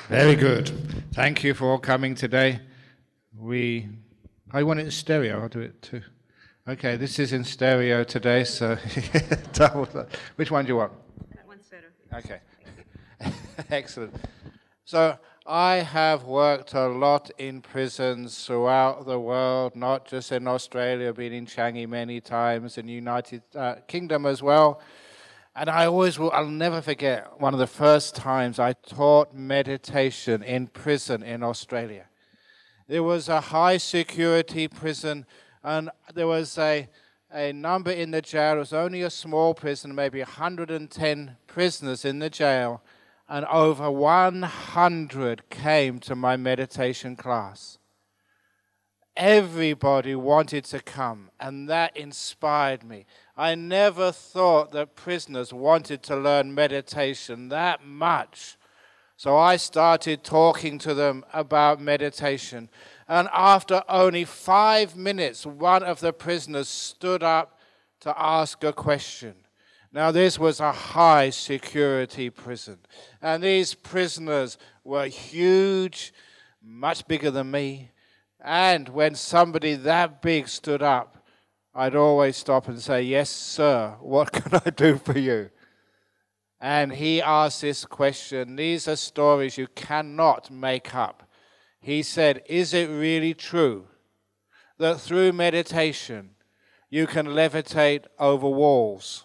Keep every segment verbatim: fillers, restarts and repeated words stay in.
Very good. Thank you for all coming today. We, I want it in stereo. I'll do it too. Okay, this is in stereo today, so double that. Which one do you want? That one's better. Okay. Excellent. So I have worked a lot in prisons throughout the world, not just in Australia, been in Changi many times, in the United uh, Kingdom as well. And I always will, I'll never forget one of the first times I taught meditation in prison in Australia. There was a high security prison, and there was a, a number in the jail. It was only a small prison, maybe one hundred ten prisoners in the jail, and over one hundred came to my meditation class. Everybody wanted to come, and that inspired me. I never thought that prisoners wanted to learn meditation that much. So I started talking to them about meditation. And after only five minutes, one of the prisoners stood up to ask a question. Now, this was a high security prison. And these prisoners were huge, much bigger than me. And when somebody that big stood up, I'd always stop and say, "Yes, sir, what can I do for you?" And he asked this question. These are stories you cannot make up. He said, "Is it really true that through meditation you can levitate over walls?"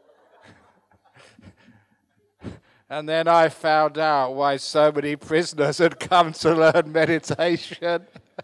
And then I found out why so many prisoners had come to learn meditation.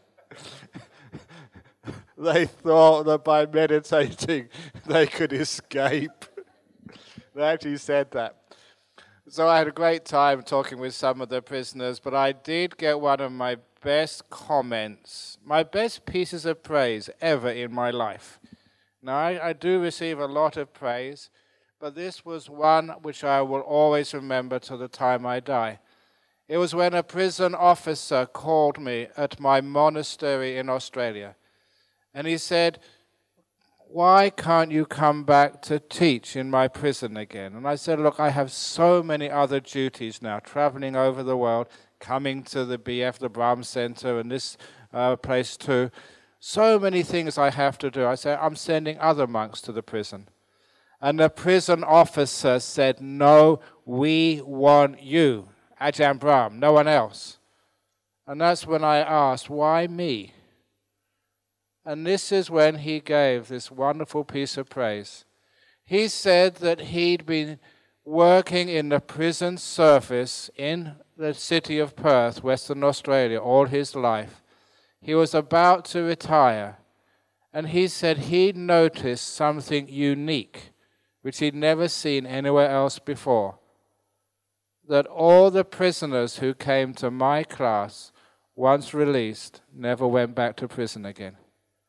They thought that by meditating they could escape. They actually said that. So I had a great time talking with some of the prisoners, but I did get one of my best comments, my best pieces of praise ever in my life. Now, I, I do receive a lot of praise, but this was one which I will always remember till the time I die. It was when a prison officer called me at my monastery in Australia. And he said, "Why can't you come back to teach in my prison again?" And I said, "Look, I have so many other duties now, traveling over the world, coming to the B F, the Brahm Center, and this uh, place too. So many things I have to do." I said, "I'm sending other monks to the prison." And the prison officer said, "No, we want you, Ajahn Brahm, no one else." And that's when I asked, "Why me?" And this is when he gave this wonderful piece of praise. He said that he'd been working in the prison service in the city of Perth, Western Australia, all his life. He was about to retire, and he said he'd noticed something unique, which he'd never seen anywhere else before, that all the prisoners who came to my class, once released, never went back to prison again.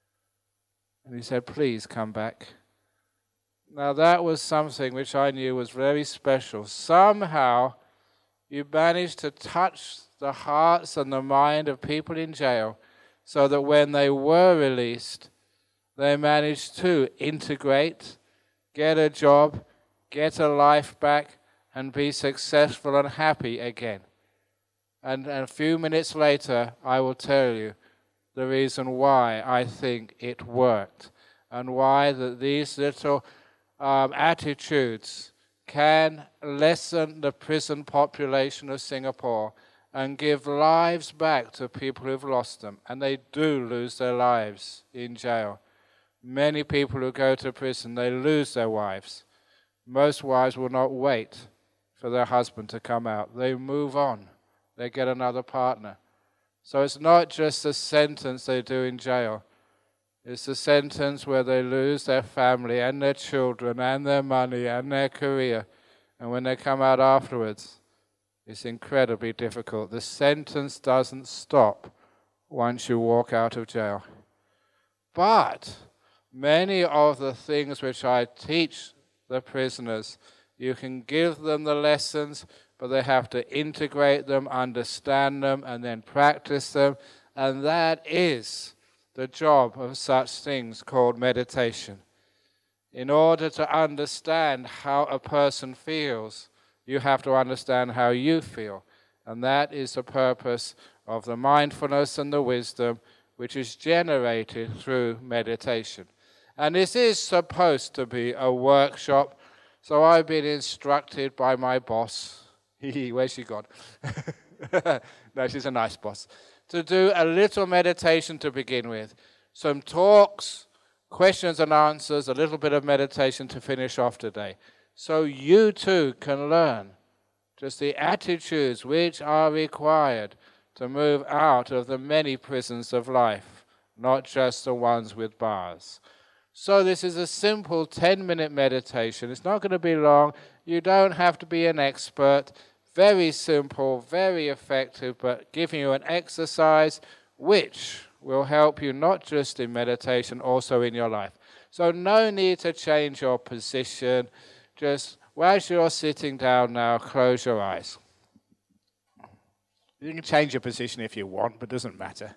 And he said, "Please come back." Now that was something which I knew was very special. Somehow you managed to touch the hearts and the mind of people in jail so that when they were released, they managed to integrate, get a job, get a life back, and be successful and happy again. And, and a few minutes later, I will tell you the reason why I think it worked, and why that these little um, attitudes can lessen the prison population of Singapore and give lives back to people who've lost them. And they do lose their lives in jail. Many people who go to prison, they lose their wives. Most wives will not wait for their husband to come out. They move on. They get another partner. So it's not just a sentence they do in jail. It's a sentence where they lose their family and their children and their money and their career. And when they come out afterwards, it's incredibly difficult. The sentence doesn't stop once you walk out of jail. But many of the things which I teach the prisoners, you can give them the lessons, but they have to integrate them, understand them, and then practice them. And that is the job of such things called meditation. In order to understand how a person feels, you have to understand how you feel. And that is the purpose of the mindfulness and the wisdom which is generated through meditation. And this is supposed to be a workshop, so I've been instructed by my boss. Where's she gone? No, she's a nice boss. To do a little meditation to begin with. Some talks, questions and answers, a little bit of meditation to finish off today. So you too can learn just the attitudes which are required to move out of the many prisons of life, not just the ones with bars. So this is a simple ten-minute meditation. It's not going to be long. You don't have to be an expert. Very simple, very effective, but giving you an exercise which will help you not just in meditation, also in your life. So no need to change your position. Just, as you're sitting down now, close your eyes. You can change your position if you want, but it doesn't matter.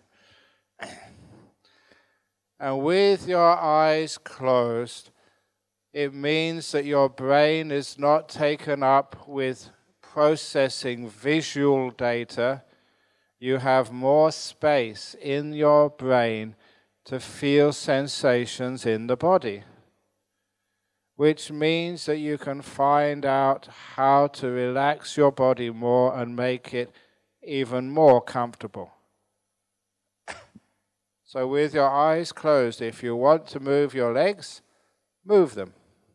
And with your eyes closed, it means that your brain is not taken up with processing visual data. You have more space in your brain to feel sensations in the body, which means that you can find out how to relax your body more and make it even more comfortable. So with your eyes closed, if you want to move your legs, move them.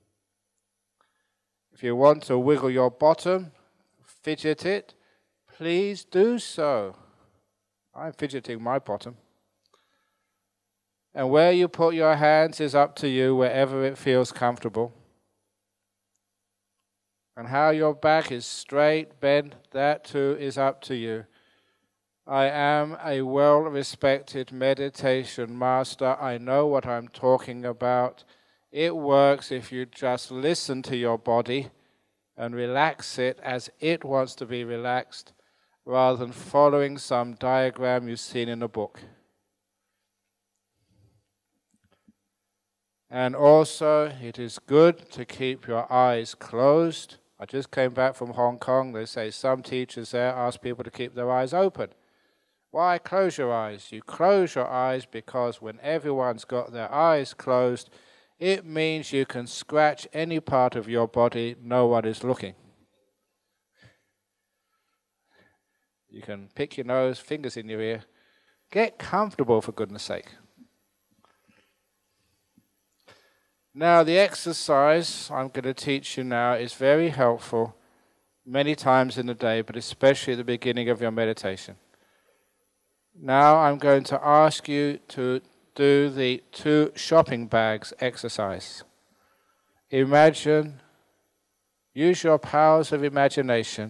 If you want to wiggle your bottom, fidget it, please do so. I'm fidgeting my bottom. And where you put your hands is up to you, wherever it feels comfortable. And how your back is straight, bent, that too is up to you. I am a well-respected meditation master. I know what I'm talking about. It works if you just listen to your body and relax it as it wants to be relaxed, rather than following some diagram you've seen in a book. And also, it is good to keep your eyes closed. I just came back from Hong Kong. They say some teachers there ask people to keep their eyes open. Why close your eyes? You close your eyes because when everyone's got their eyes closed, it means you can scratch any part of your body, no one is looking. You can pick your nose, fingers in your ear. Get comfortable, for goodness sake. Now, the exercise I'm going to teach you now is very helpful many times in the day, but especially at the beginning of your meditation. Now I'm going to ask you to do the two shopping bags exercise. Imagine, use your powers of imagination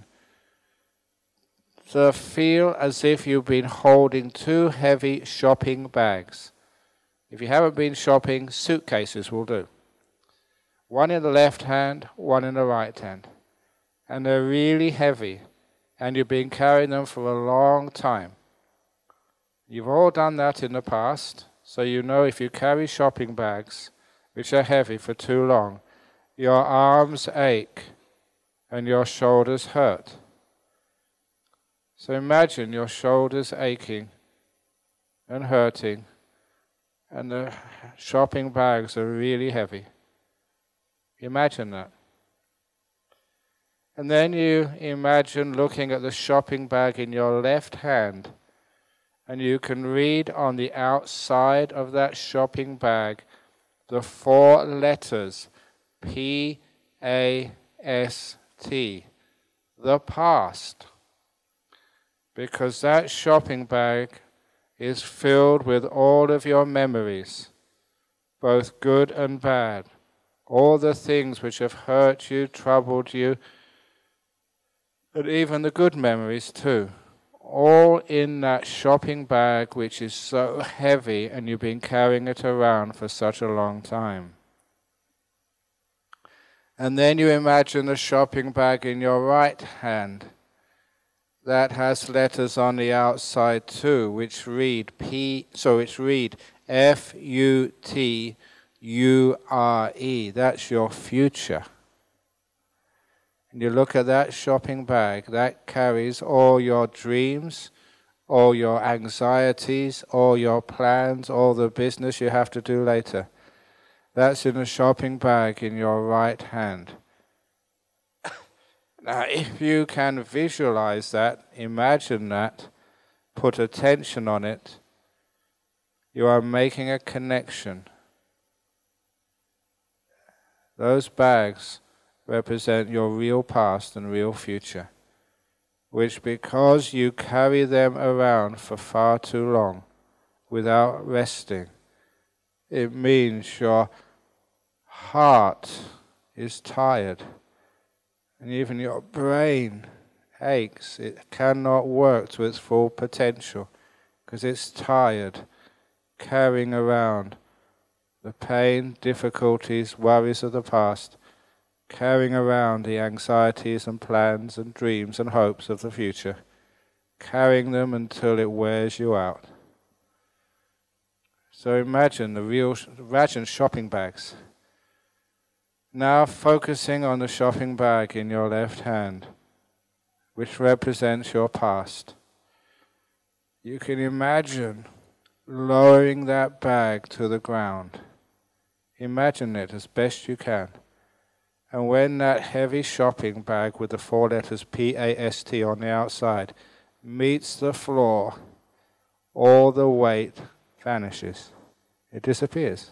to feel as if you've been holding two heavy shopping bags. If you haven't been shopping, suitcases will do. One in the left hand, one in the right hand. And they're really heavy, and you've been carrying them for a long time. You've all done that in the past, so you know if you carry shopping bags, which are heavy for too long, your arms ache and your shoulders hurt. So imagine your shoulders aching and hurting, and the shopping bags are really heavy. Imagine that. And then you imagine looking at the shopping bag in your left hand, and you can read on the outside of that shopping bag the four letters P A S T, the past. Because that shopping bag is filled with all of your memories, both good and bad, all the things which have hurt you, troubled you, and even the good memories too. All in that shopping bag which is so heavy and you've been carrying it around for such a long time. And then you imagine the shopping bag in your right hand that has letters on the outside too, which read P, so it's read F U T U R E. That's your future. And you look at that shopping bag, that carries all your dreams, all your anxieties, all your plans, all the business you have to do later. That's in a shopping bag in your right hand. Now, if you can visualize that, imagine that, put attention on it, you are making a connection. Those bags represent your real past and real future, which because you carry them around for far too long without resting, it means your heart is tired and even your brain aches. It cannot work to its full potential because it's tired carrying around the pain, difficulties, worries of the past, carrying around the anxieties and plans and dreams and hopes of the future, carrying them until it wears you out. So imagine the real, imagine shopping bags. Now focusing on the shopping bag in your left hand, which represents your past. You can imagine lowering that bag to the ground. Imagine it as best you can. And when that heavy shopping bag with the four letters P A S T on the outside meets the floor, all the weight vanishes. It disappears.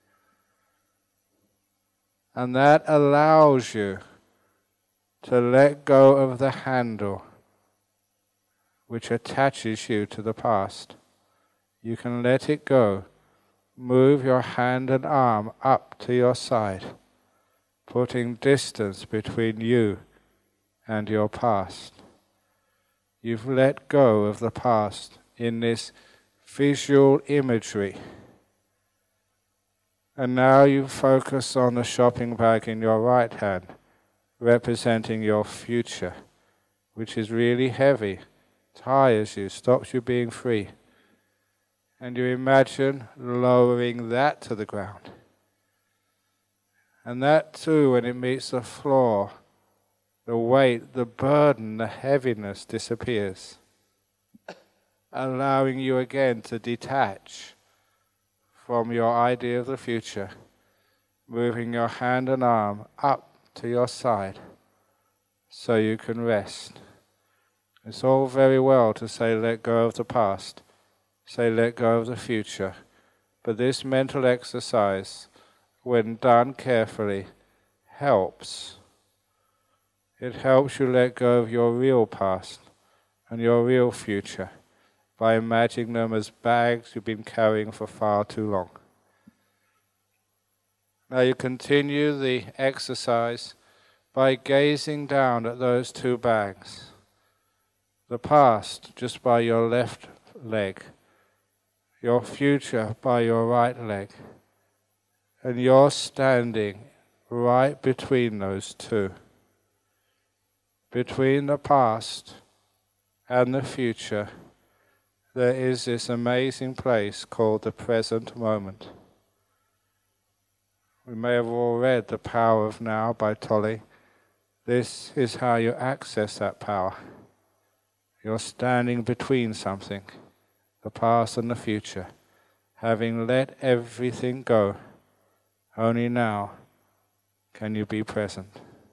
And that allows you to let go of the handle which attaches you to the past. You can let it go. Move your hand and arm up to your side, putting distance between you and your past. You've let go of the past in this visual imagery. And now you focus on the shopping bag in your right hand, representing your future, which is really heavy, tires you, stops you being free. And you imagine lowering that to the ground. And that too, when it meets the floor, the weight, the burden, the heaviness disappears, allowing you again to detach from your idea of the future, moving your hand and arm up to your side so you can rest. It's all very well to say let go of the past, say let go of the future, but this mental exercise, when done carefully, helps. It helps you let go of your real past and your real future by imagining them as bags you've been carrying for far too long. Now you continue the exercise by gazing down at those two bags. The past just by your left leg, your future by your right leg, and you're standing right between those two. Between the past and the future, there is this amazing place called the present moment. We may have all read The Power of Now by Tolle. This is how you access that power. You're standing between something, the past and the future, having let everything go. Only now can you be present.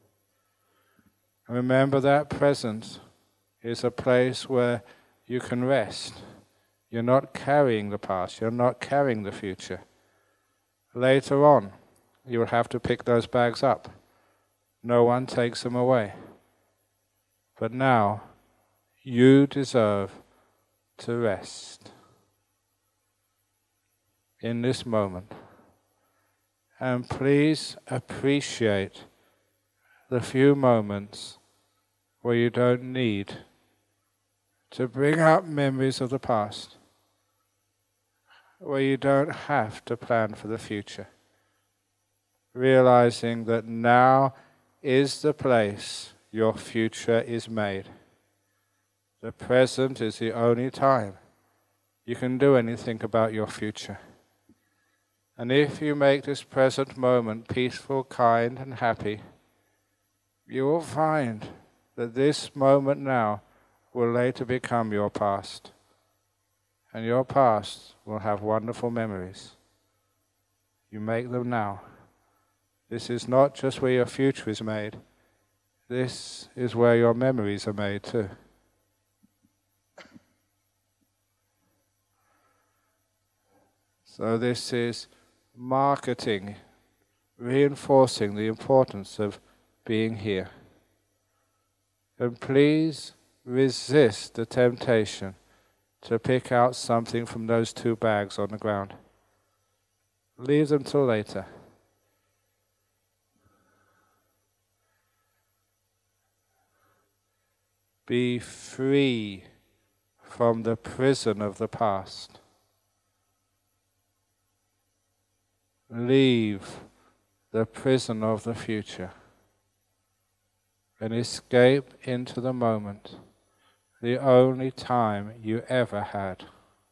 Remember that present is a place where you can rest. You're not carrying the past, you're not carrying the future. Later on, you will have to pick those bags up. No one takes them away. But now, you deserve to rest in this moment. And please appreciate the few moments where you don't need to bring up memories of the past, where you don't have to plan for the future. Realizing that now is the place your future is made. The present is the only time you can do anything about your future. And if you make this present moment peaceful, kind, and happy, you will find that this moment now will later become your past. And your past will have wonderful memories. You make them now. This is not just where your future is made. This is where your memories are made too. So this is marketing, reinforcing the importance of being here. And please resist the temptation to pick out something from those two bags on the ground. Leave them till later. Be free from the prison of the past. Leave the prison of the future and escape into the moment, the only time you ever had.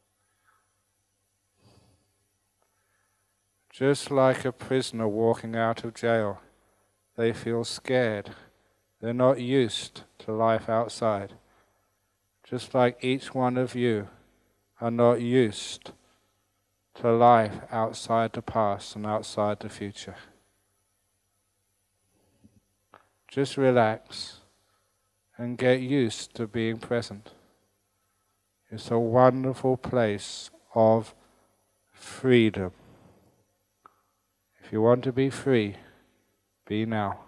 Just like a prisoner walking out of jail, they feel scared. They're not used to life outside. Just like each one of you are not used to life outside the past and outside the future. Just relax and get used to being present. It's a wonderful place of freedom. If you want to be free, be now.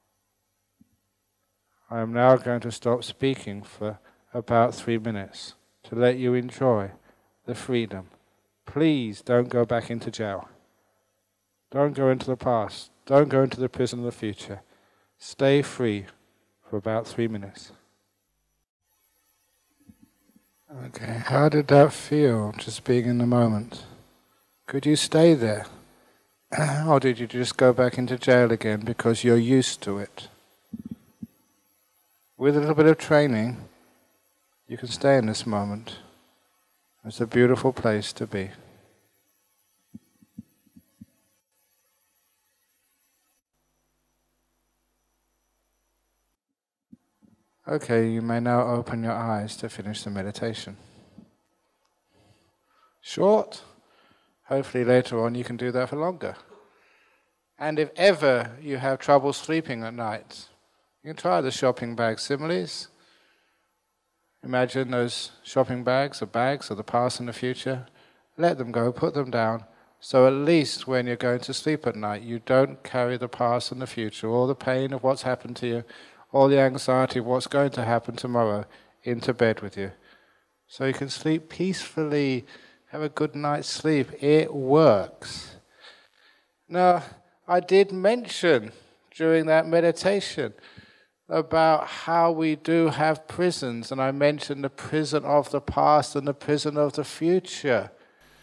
I am now going to stop speaking for about three minutes to let you enjoy the freedom. Please don't go back into jail. Don't go into the past. Don't go into the prison of the future. Stay free for about three minutes. Okay, how did that feel, just being in the moment? Could you stay there? Or did you just go back into jail again because you're used to it? With a little bit of training, you can stay in this moment. It's a beautiful place to be. Okay, you may now open your eyes to finish the meditation. Short. Hopefully later on you can do that for longer. And if ever you have trouble sleeping at night, you can try the shopping bag similes. Imagine those shopping bags, or bags of the past and the future. Let them go, put them down, so at least when you're going to sleep at night, you don't carry the past and the future, all the pain of what's happened to you, all the anxiety of what's going to happen tomorrow, into bed with you. So you can sleep peacefully, have a good night's sleep. It works. Now, I did mention during that meditation about how we do have prisons, and I mentioned the prison of the past and the prison of the future.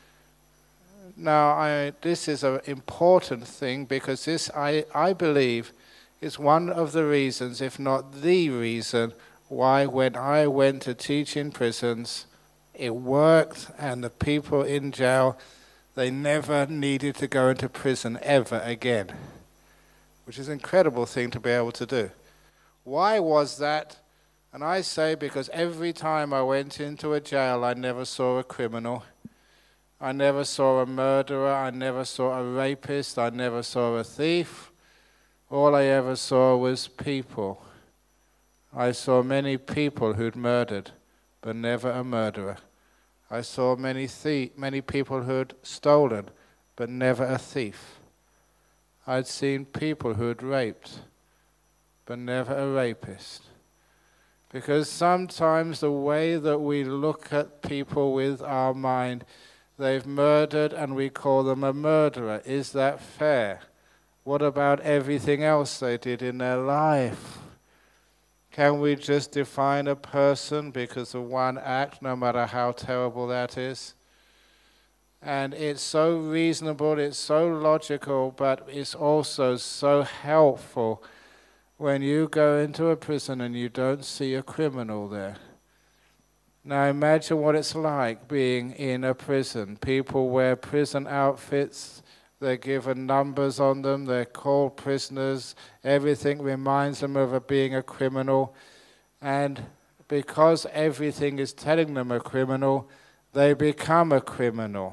Now, I, this is an important thing because this, I, I believe, is one of the reasons, if not the reason, why when I went to teach in prisons, it worked, and the people in jail, they never needed to go into prison ever again, which is an incredible thing to be able to do. Why was that? And I say because every time I went into a jail, I never saw a criminal. I never saw a murderer. I never saw a rapist. I never saw a thief. All I ever saw was people. I saw many people who'd murdered, but never a murderer. I saw many thief, many people who'd stolen, but never a thief. I'd seen people who'd raped, but never a rapist. Because sometimes the way that we look at people with our mind, they've murdered and we call them a murderer. Is that fair? What about everything else they did in their life? Can we just define a person because of one act, no matter how terrible that is? And it's so reasonable, it's so logical, but it's also so helpful when you go into a prison and you don't see a criminal there. Now imagine what it's like being in a prison. People wear prison outfits, They're given numbers on them. They're called prisoners. Everything reminds them of a being a criminal. And because everything is telling them a criminal, they become a criminal.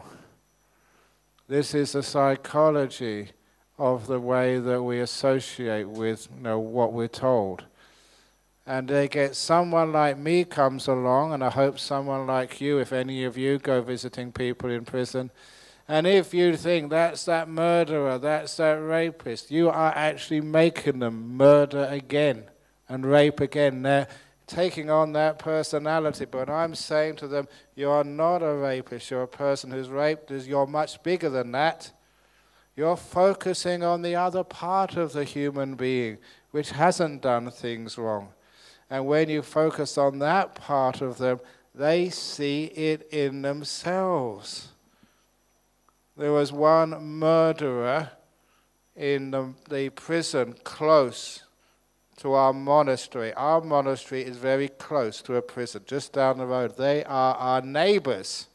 This is the psychology of the way that we associate with, you know, what we're told. And they get someone like me comes along, and I hope someone like you, if any of you go visiting people in prison, and if you think that's that murderer, that's that rapist, you are actually making them murder again and rape again. They're taking on that personality. But I'm saying to them, you are not a rapist, you're a person who's raped, you're much bigger than that. You're focusing on the other part of the human being, which hasn't done things wrong. And when you focus on that part of them, they see it in themselves. There was one murderer in the, the prison close to our monastery. Our monastery is very close to a prison, just down the road. They are our neighbors.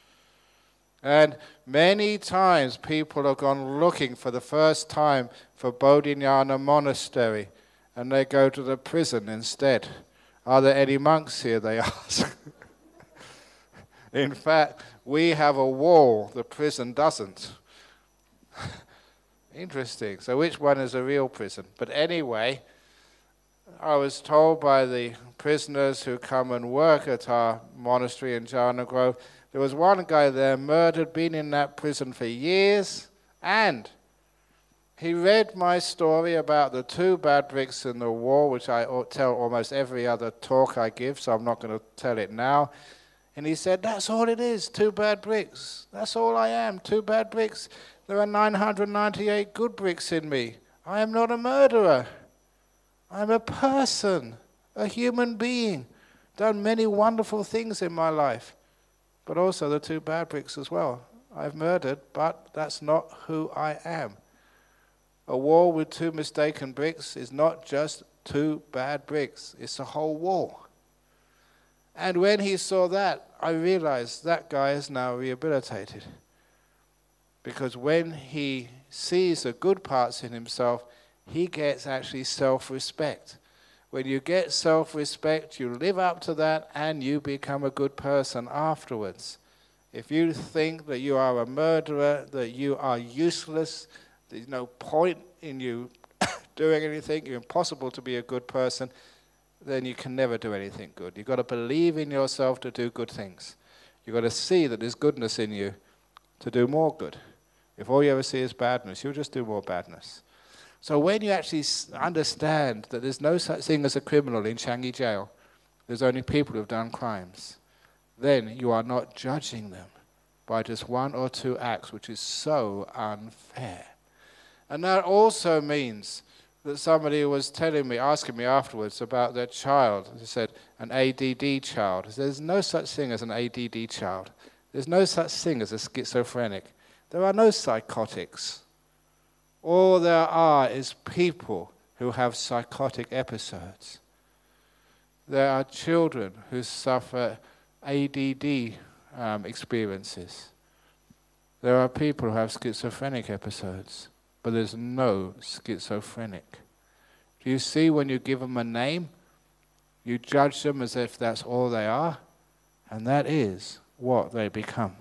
And many times people have gone looking for the first time for Bodhinyana Monastery, and they go to the prison instead. Are there any monks here, they ask. In fact, we have a wall, the prison doesn't. Interesting. So which one is a real prison? But anyway, I was told by the prisoners who come and work at our monastery in Jhana Grove, there was one guy there murdered, been in that prison for years, and he read my story about the two bad bricks in the wall, which I tell almost every other talk I give, so I'm not going to tell it now. And he said, that's all it is, two bad bricks. That's all I am, two bad bricks. There are nine hundred ninety-eight good bricks in me. I am not a murderer. I'm a person, a human being, done many wonderful things in my life, but also the two bad bricks as well. I've murdered, but that's not who I am. A wall with two mistaken bricks is not just two bad bricks, it's a whole wall. And when he saw that, I realized that guy is now rehabilitated. Because when he sees the good parts in himself, he gets actually self-respect. When you get self-respect, you live up to that and you become a good person afterwards. If you think that you are a murderer, that you are useless, there's no point in you doing anything, you're impossible to be a good person, then you can never do anything good. You've got to believe in yourself to do good things. You've got to see that there's goodness in you to do more good. If all you ever see is badness, you'll just do more badness. So when you actually understand that there's no such thing as a criminal in Changi jail, there's only people who've done crimes, then you are not judging them by just one or two acts, which is so unfair. And that also means that somebody was telling me, asking me afterwards about their child. They said, an A D D child. There's no such thing as an A D D child. There's no such thing as a schizophrenic. There are no psychotics. All there are is people who have psychotic episodes. There are children who suffer A D D um, experiences. There are people who have schizophrenic episodes, but there's no schizophrenic. Do you see when you give them a name, you judge them as if that's all they are, and that is what they become.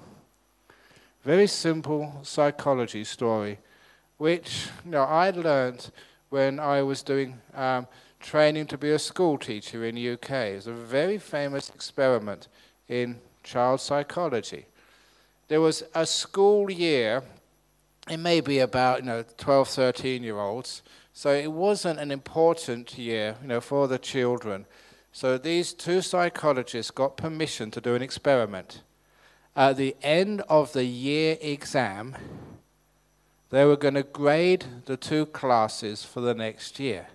Very simple psychology story, which you know, I learned when I was doing um, training to be a school teacher in the U K. It was a very famous experiment in child psychology. There was a school year, it may be about you know, twelve, thirteen year olds, so it wasn't an important year you know, for the children. So these two psychologists got permission to do an experiment. At the end of the year exam, they were going to grade the two classes for the next year.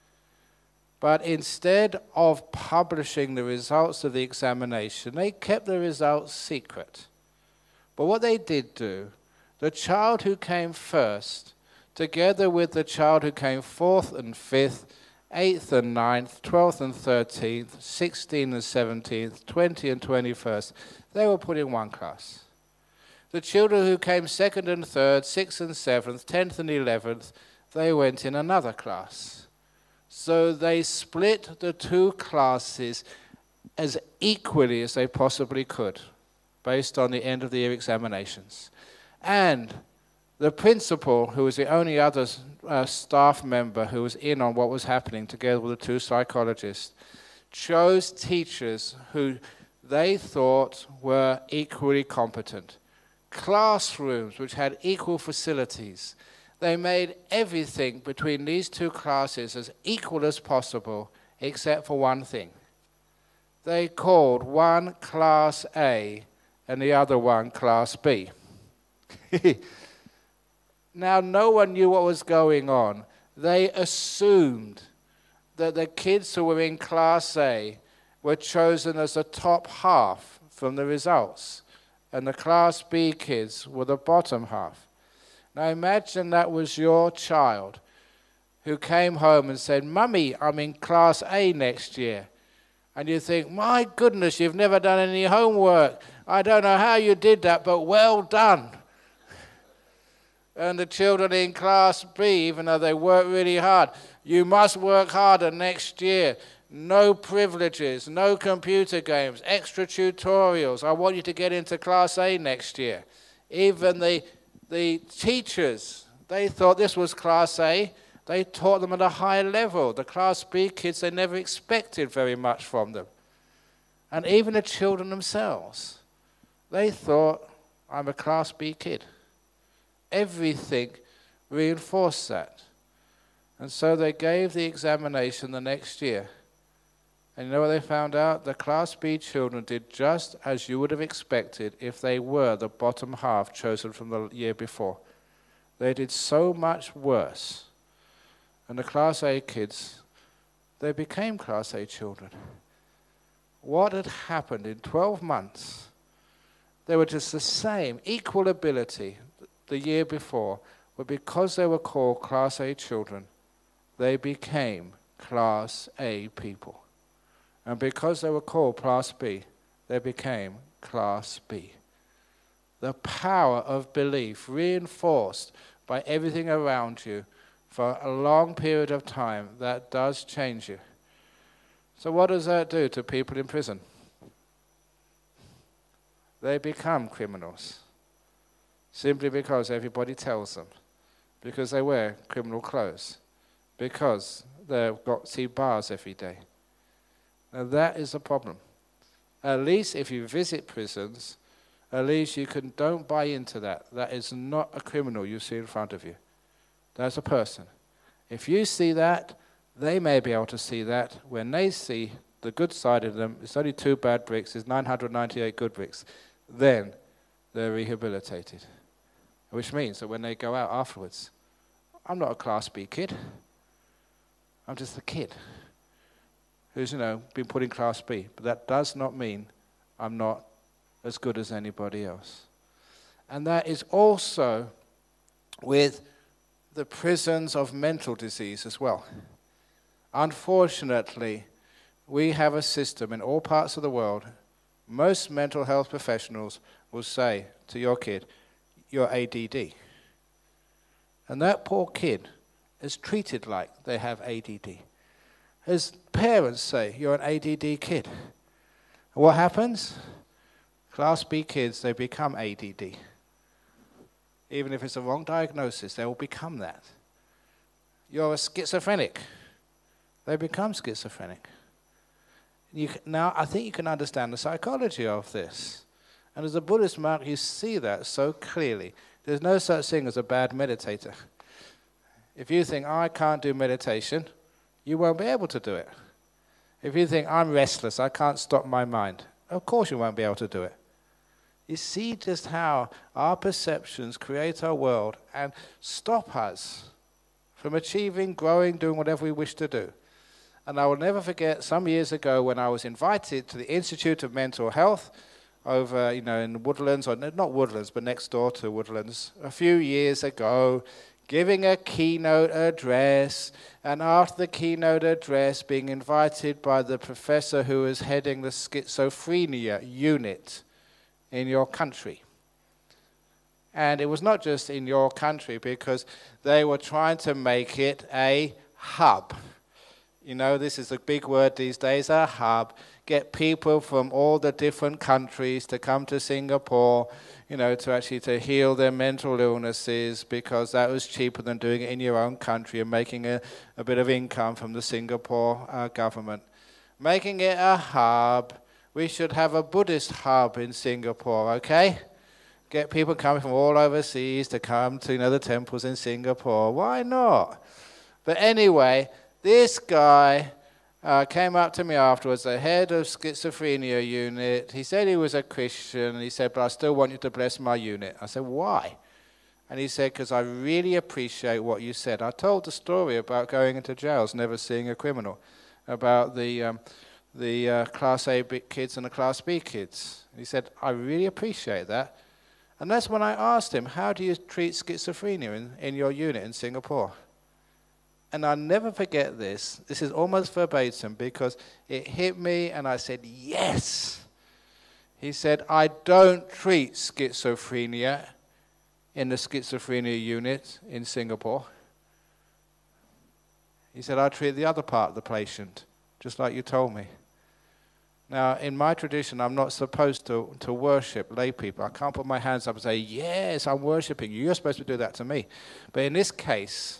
But instead of publishing the results of the examination, they kept the results secret. But what they did do, the child who came first, together with the child who came fourth and fifth, eighth and ninth, twelfth and thirteenth, sixteenth and seventeenth, twentieth and twenty-first, they were put in one class. The children who came second and third, sixth and seventh, tenth and eleventh, they went in another class. So they split the two classes as equally as they possibly could, based on the end of the year examinations. And the principal, who was the only other uh, staff member who was in on what was happening, together with the two psychologists, chose teachers who they thought were equally competent. Classrooms which had equal facilities. They made everything between these two classes as equal as possible, except for one thing. They called one Class A and the other one Class B. Now, no one knew what was going on. They assumed that the kids who were in Class A were chosen as the top half from the results, and the Class B kids were the bottom half. Now imagine that was your child who came home and said, "Mummy, I'm in Class A next year." And you think, "My goodness, you've never done any homework. I don't know how you did that, but well done." And the children in Class B, even though they work really hard, "You must work harder next year. No privileges, no computer games, extra tutorials. I want you to get into Class A next year." Even the, the teachers, they thought this was Class A. They taught them at a higher level. The Class B kids, they never expected very much from them. And even the children themselves, they thought, "I'm a Class B kid." Everything reinforced that. And so they gave the examination the next year. And you know what they found out? The Class B children did just as you would have expected if they were the bottom half chosen from the year before. They did so much worse. And the Class A kids, they became Class A children. What had happened in twelve months? They were just the same, equal ability the year before, but because they were called Class A children, they became Class A people. And because they were called Class B, they became Class B. The power of belief reinforced by everything around you for a long period of time, that does change you. So what does that do to people in prison? They become criminals. Simply because everybody tells them. Because they wear criminal clothes. Because they've got to see bars every day. Now that is a problem. At least if you visit prisons, at least you can, don't buy into that. That is not a criminal you see in front of you. That's a person. If you see that, they may be able to see that. When they see the good side of them, it's only two bad bricks, it's nine hundred ninety-eight good bricks, then they're rehabilitated. Which means that when they go out afterwards, I'm not a Class B kid. I'm just a kid who's, you know, been put in Class B. But that does not mean I'm not as good as anybody else. And that is also with the prisons of mental disease as well. Unfortunately, we have a system in all parts of the world. Most mental health professionals will say to your kid, "You're A D D." And that poor kid is treated like they have A D D. His parents say, "You're an A D D kid." And what happens? Class B kids, they become A D D. Even if it's a wrong diagnosis, they will become that. You're a schizophrenic. They become schizophrenic. You, now, I think you can understand the psychology of this. And as a Buddhist monk, you see that so clearly. There's no such thing as a bad meditator. If you think, "I can't do meditation," you won't be able to do it. If you think, "I'm restless, I can't stop my mind," of course you won't be able to do it. You see just how our perceptions create our world and stop us from achieving, growing, doing whatever we wish to do. And I will never forget some years ago when I was invited to the Institute of Mental Health over, you know, in Woodlands, or not Woodlands, but next door to Woodlands, a few years ago, giving a keynote address, and after the keynote address, being invited by the professor who was heading the schizophrenia unit in your country. And it was not just in your country, because they were trying to make it a hub. You know, this is a big word these days, a hub. Get people from all the different countries to come to Singapore, you know, to actually to heal their mental illnesses, because that was cheaper than doing it in your own country and making a, a bit of income from the Singapore uh, government. Making it a hub. We should have a Buddhist hub in Singapore, okay? Get people coming from all overseas to come to, you know, the temples in Singapore. Why not? But anyway, this guy uh, came up to me afterwards, the head of schizophrenia unit. He said he was a Christian. He said, but I still want you to bless my unit. I said, why? And he said, because I really appreciate what you said. I told the story about going into jails, never seeing a criminal, about the, um, the uh, Class A kids and the Class B kids. He said, I really appreciate that. And that's when I asked him, how do you treat schizophrenia in, in your unit in Singapore? And I'll never forget this. This is almost verbatim, because it hit me and I said, yes. He said, I don't treat schizophrenia in the schizophrenia unit in Singapore. He said, I treat the other part of the patient, just like you told me. Now, in my tradition, I'm not supposed to, to worship lay people. I can't put my hands up and say, yes, I'm worshiping you. You're supposed to do that to me. But in this case,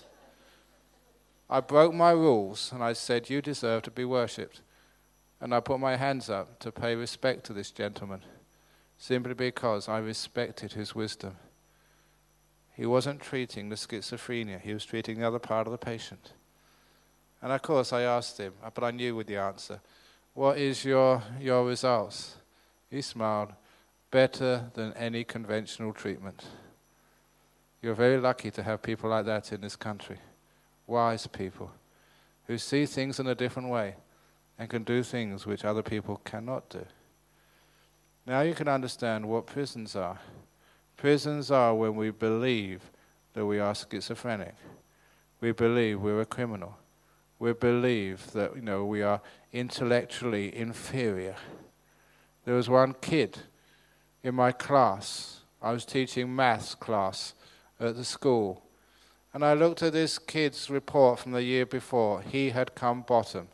I broke my rules and I said, you deserve to be worshipped. And I put my hands up to pay respect to this gentleman, simply because I respected his wisdom. He wasn't treating the schizophrenia. He was treating the other part of the patient. And of course, I asked him, but I knew with the answer, what is your, your results? He smiled, better than any conventional treatment. You're very lucky to have people like that in this country. Wise people who see things in a different way and can do things which other people cannot do. Now you can understand what prisons are. Prisons are when we believe that we are schizophrenic. We believe we're a criminal. We believe that, you know, we are intellectually inferior. There was one kid in my class. I was teaching maths class at the school. And I looked at this kid's report from the year before. He had come bottom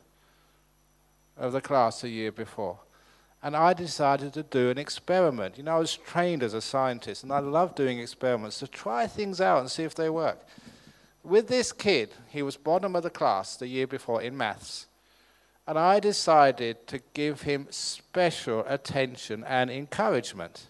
of the class the year before. And I decided to do an experiment. You know, I was trained as a scientist, and I love doing experiments to try things out and see if they work. With this kid, he was bottom of the class the year before in maths. And I decided to give him special attention and encouragement.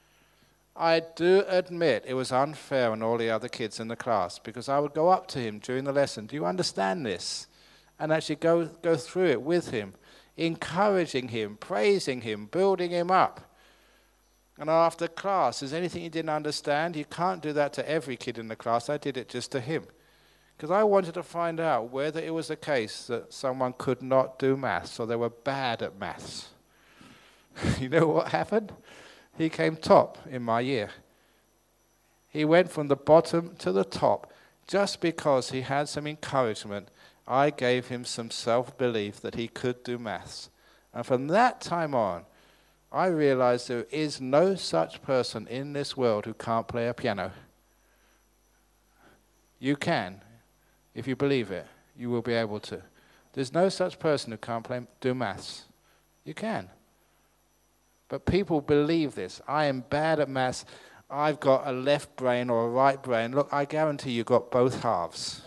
I do admit it was unfair on all the other kids in the class, because I would go up to him during the lesson, do you understand this? And actually go, go through it with him, encouraging him, praising him, building him up. And after class, is anything you didn't understand? You can't do that to every kid in the class. I did it just to him, because I wanted to find out whether it was the case that someone could not do maths or they were bad at maths. You know what happened? He came top in my year. He went from the bottom to the top just because he had some encouragement. I gave him some self-belief that he could do maths. And from that time on, I realized there is no such person in this world who can't play a piano. You can. If you believe it, you will be able to. There's no such person who can't play, do maths. You can. But people believe this. I am bad at maths. I've got a left brain or a right brain. Look, I guarantee you've got both halves.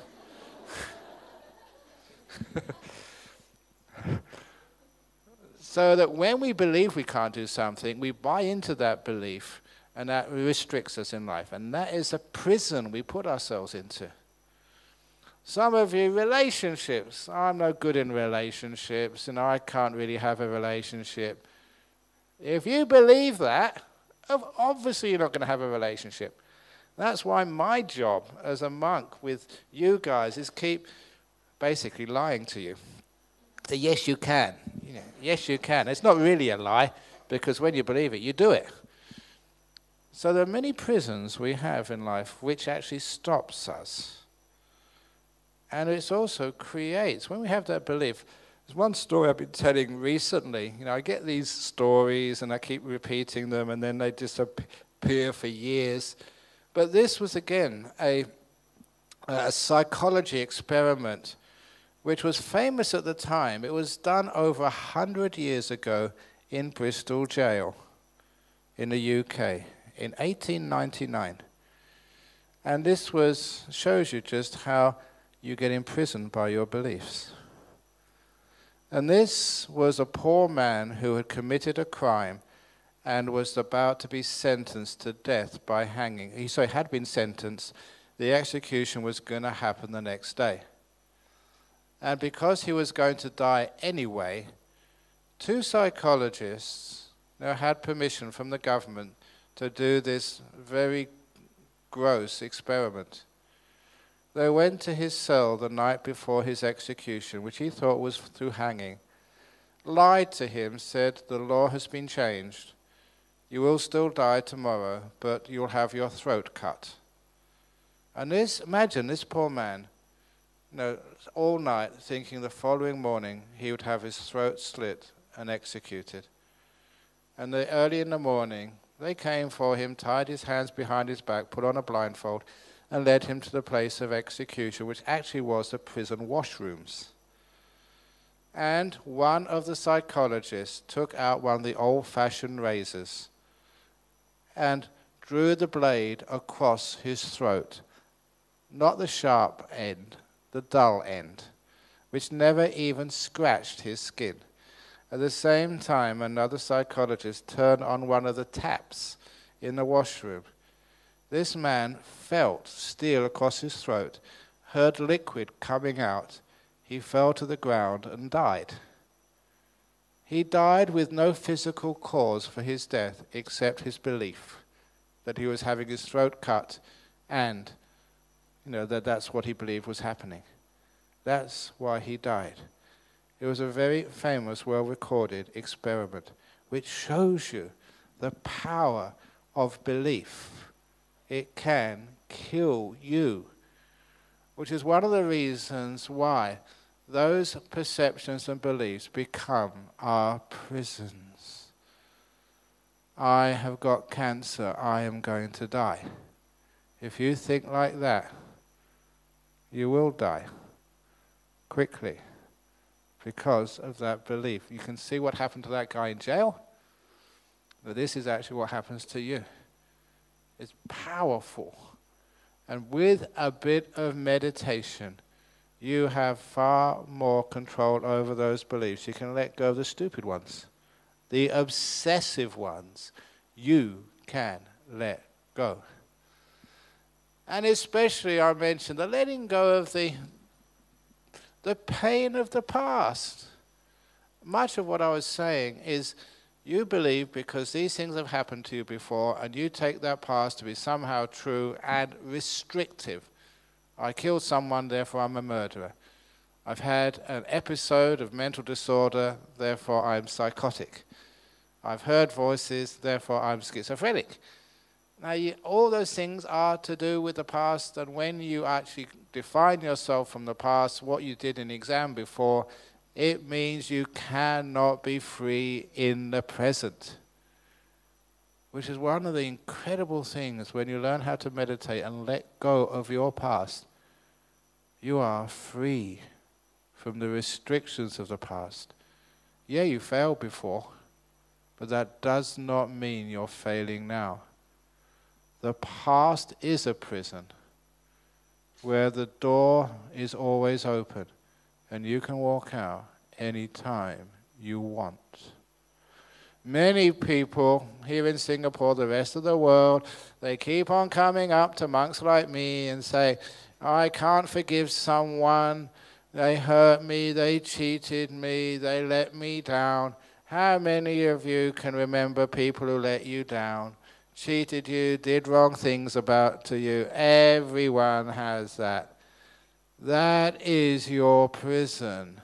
So that when we believe we can't do something, we buy into that belief, and that restricts us in life. And that is a prison we put ourselves into. Some of you, relationships. I'm no good in relationships, and I can't really have a relationship. If you believe that, obviously you're not going to have a relationship. That's why my job as a monk with you guys is keep basically lying to you. So yes, you can. You know, yes, you can. It's not really a lie, because when you believe it, you do it. So there are many prisons we have in life which actually stops us. And it also creates, when we have that belief, there's one story I've been telling recently. You know, I get these stories and I keep repeating them, and then they disappear for years. But this was again a, a psychology experiment which was famous at the time. It was done over a hundred years ago in Bristol Jail in the U K in eighteen ninety-nine. And this was shows you just how you get imprisoned by your beliefs. And this was a poor man who had committed a crime and was about to be sentenced to death by hanging. He so had been sentenced. The execution was going to happen the next day. And because he was going to die anyway, two psychologists you know, had permission from the government to do this very gross experiment. They went to his cell the night before his execution, which he thought was through hanging, lied to him, said, the law has been changed. You will still die tomorrow, but you'll have your throat cut. And this, imagine this poor man, you know, all night thinking the following morning he would have his throat slit and executed. And they, early in the morning, they came for him, tied his hands behind his back, put on a blindfold, and led him to the place of execution, which actually was the prison washrooms. And one of the psychologists took out one of the old-fashioned razors and drew the blade across his throat, not the sharp end, the dull end, which never even scratched his skin. At the same time, another psychologist turned on one of the taps in the washroom. This man felt steel across his throat, heard liquid coming out. He fell to the ground and died. He died with no physical cause for his death except his belief that he was having his throat cut and you know that that's what he believed was happening. That's why he died. It was a very famous, well-recorded experiment which shows you the power of belief. It can kill you, which is one of the reasons why those perceptions and beliefs become our prisons. I have got cancer, I am going to die. If you think like that, you will die quickly because of that belief. You can see what happened to that guy in jail, but this is actually what happens to you. It's powerful. And with a bit of meditation, you have far more control over those beliefs. You can let go of the stupid ones. The obsessive ones, you can let go. And especially, I mentioned, the letting go of the, the pain of the past. Much of what I was saying is, you believe because these things have happened to you before, and you take that past to be somehow true and restrictive. I killed someone, therefore I'm a murderer. I've had an episode of mental disorder, therefore I'm psychotic. I've heard voices, therefore I'm schizophrenic. Now, you, all those things are to do with the past, and when you actually define yourself from the past, what you did in the exam before, it means you cannot be free in the present. Which is one of the incredible things when you learn how to meditate and let go of your past. You are free from the restrictions of the past. Yeah, you failed before, but that does not mean you're failing now. The past is a prison where the door is always open and you can walk out anytime you want. Many people here in Singapore, the rest of the world, they keep on coming up to monks like me and say, I can't forgive someone, they hurt me, they cheated me, they let me down. How many of you can remember people who let you down, cheated you, did wrong things about to you? Everyone has that. That is your prison.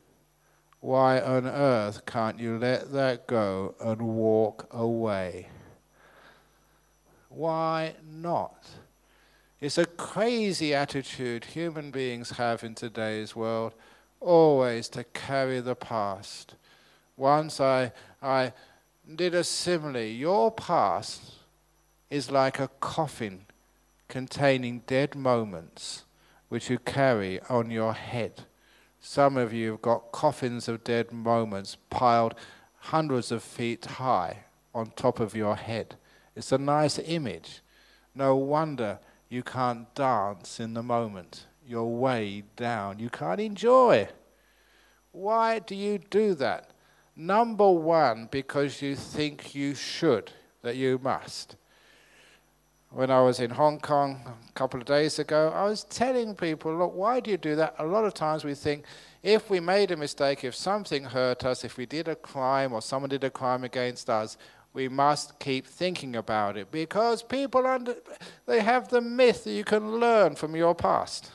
Why on earth can't you let that go and walk away? Why not? It's a crazy attitude human beings have in today's world, always to carry the past. Once I, I did a simile. Your past is like a coffin containing dead moments which you carry on your head. Some of you have got coffins of dead moments piled hundreds of feet high on top of your head. It's a nice image. No wonder you can't dance in the moment. You're way down. You can't enjoy. Why do you do that? Number one, because you think you should, that you must. When I was in Hong Kong a couple of days ago, I was telling people, look, why do you do that? A lot of times we think, if we made a mistake, if something hurt us, if we did a crime or someone did a crime against us, we must keep thinking about it, because people, under, they have the myth that you can learn from your past.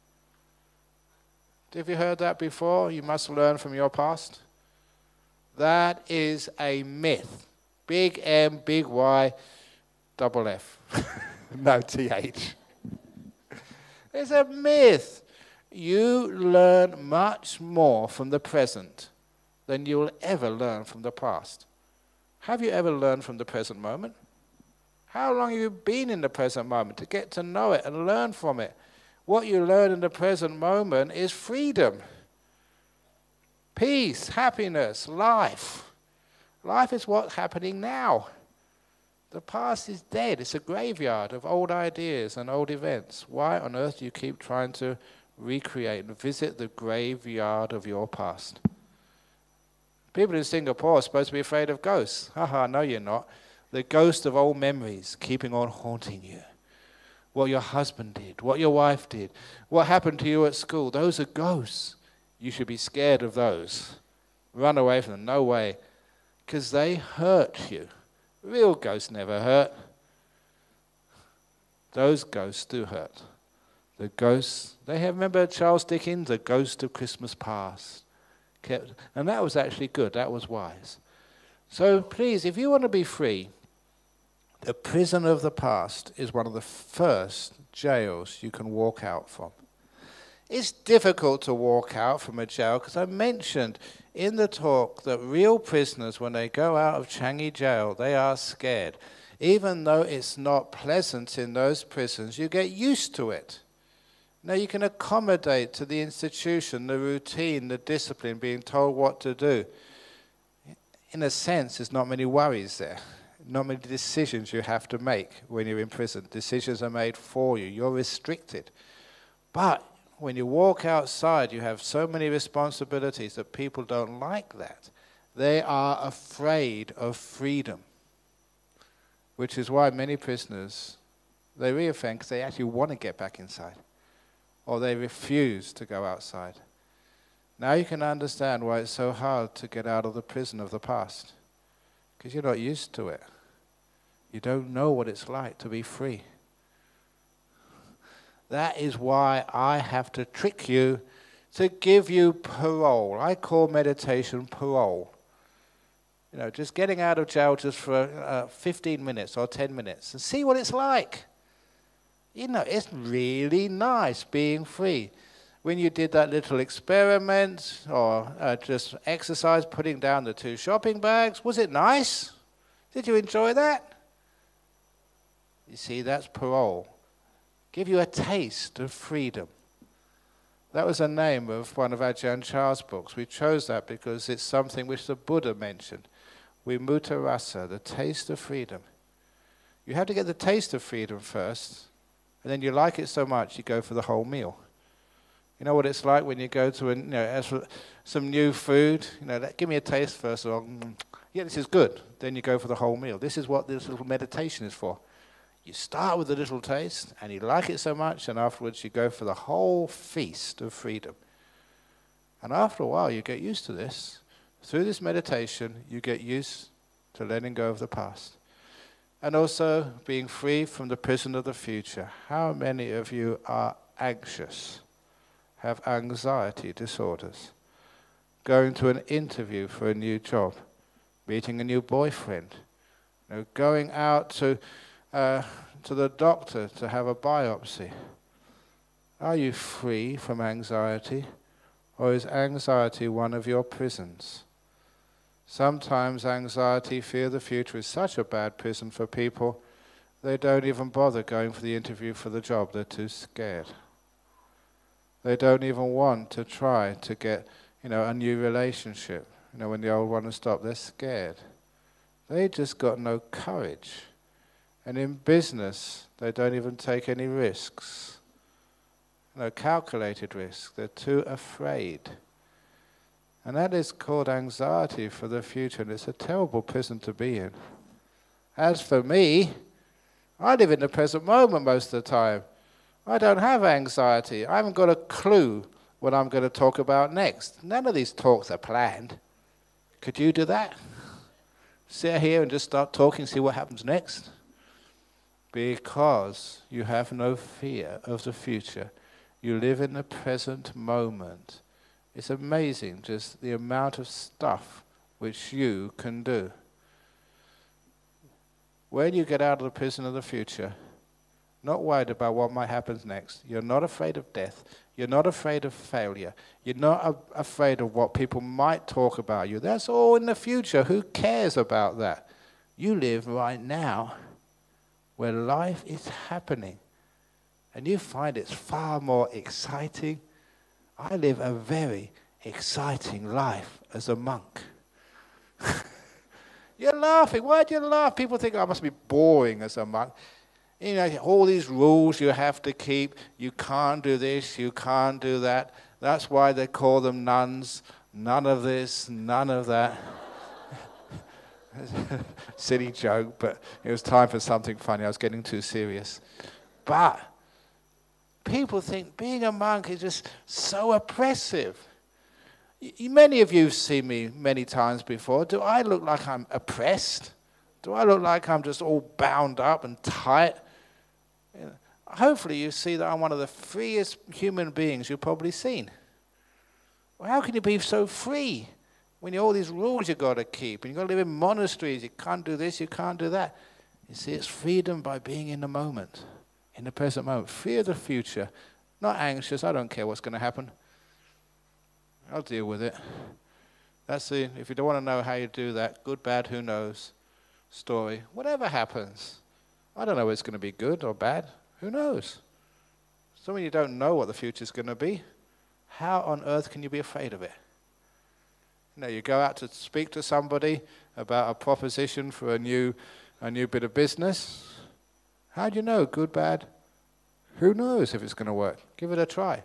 Have you heard that before? You must learn from your past? That is a myth. Big M, big Y, double F. No T H. It's a myth. You learn much more from the present than you will ever learn from the past. Have you ever learned from the present moment? How long have you been in the present moment to get to know it and learn from it? What you learn in the present moment is freedom, peace, happiness, life. Life is what's happening now. The past is dead. It's a graveyard of old ideas and old events. Why on earth do you keep trying to recreate and visit the graveyard of your past? People in Singapore are supposed to be afraid of ghosts. Haha, no you're not. The ghost of old memories keeping on haunting you. What your husband did, what your wife did, what happened to you at school, those are ghosts. You should be scared of those. Run away from them, no way. Because they hurt you. Real ghosts never hurt. Those ghosts do hurt. The ghosts, they have, remember Charles Dickens, The Ghost of Christmas Past. Kept, and that was actually good, that was wise. So please, if you want to be free, the prison of the past is one of the first jails you can walk out from. It's difficult to walk out from a jail because I mentioned in the talk that real prisoners, when they go out of Changi jail, they are scared. Even though it's not pleasant in those prisons, you get used to it. Now you can accommodate to the institution, the routine, the discipline, being told what to do. In a sense, there's not many worries there. Not many decisions you have to make when you're in prison. Decisions are made for you. You're restricted. But when you walk outside, you have so many responsibilities that people don't like that. They are afraid of freedom, which is why many prisoners, they reoffend because they actually want to get back inside, or they refuse to go outside. Now you can understand why it's so hard to get out of the prison of the past, because you're not used to it. You don't know what it's like to be free. That is why I have to trick you to give you parole. I call meditation parole. You know, just getting out of jail just for uh, fifteen minutes or ten minutes and see what it's like. You know, it's really nice being free. When you did that little experiment or uh, just exercise, putting down the two shopping bags, was it nice? Did you enjoy that? You see, that's parole. Give you a taste of freedom. That was the name of one of Ajahn Chah's books. We chose that because it's something which the Buddha mentioned. Vimutta rasa, the taste of freedom. You have to get the taste of freedom first, and then you like it so much you go for the whole meal. You know what it's like when you go to a, you know, some new food? You know, give me a taste first. Or, mm, yeah, this is good. Then you go for the whole meal. This is what this little meditation is for. You start with a little taste, and you like it so much, and afterwards you go for the whole feast of freedom. And after a while, you get used to this. Through this meditation, you get used to letting go of the past. And also being free from the prison of the future. How many of you are anxious, have anxiety disorders, going to an interview for a new job, meeting a new boyfriend, you know, going out to... Uh, to the doctor to have a biopsy? Are you free from anxiety, or is anxiety one of your prisons? Sometimes anxiety, fear of the future is such a bad prison for people they don't even bother going for the interview for the job. They're too scared. They don't even want to try to get, you know, a new relationship. You know, when the old one has stopped, they're scared. They just got no courage. And in business, they don't even take any risks. No calculated risks. They're too afraid. And that is called anxiety for the future, and it's a terrible prison to be in. As for me, I live in the present moment most of the time. I don't have anxiety. I haven't got a clue what I'm going to talk about next. None of these talks are planned. Could you do that? Sit here and just start talking, see what happens next? Because you have no fear of the future. You live in the present moment. It's amazing just the amount of stuff which you can do. When you get out of the prison of the future, not worried about what might happen next. You're not afraid of death. You're not afraid of failure. You're not afraid of what people might talk about you. That's all in the future. Who cares about that? You live right now where life is happening. And you find it's far more exciting. I live a very exciting life as a monk. You're laughing. Why do you laugh? People think I must be boring as a monk. You know, all these rules you have to keep. You can't do this, you can't do that. That's why they call them nuns. None of this, none of that. Silly joke, but it was time for something funny. I was getting too serious. But people think being a monk is just so oppressive. Y- many of you have seen me many times before. Do I look like I'm oppressed? Do I look like I'm just all bound up and tight? You know, hopefully you see that I'm one of the freest human beings you've probably seen. Well, how can you be so free when you have all these rules you've got to keep, and you've got to live in monasteries, you can't do this, you can't do that? You see, it's freedom by being in the moment, in the present moment. Fear the future, not anxious, I don't care what's going to happen. I'll deal with it. That's the, if you don't want to know how you do that, good, bad, who knows, story. Whatever happens, I don't know if it's going to be good or bad. Who knows? So when you don't know what the future's going to be, how on earth can you be afraid of it? You know, you go out to speak to somebody about a proposition for a new, a new bit of business. How do you know, good, bad? Who knows if it's going to work? Give it a try.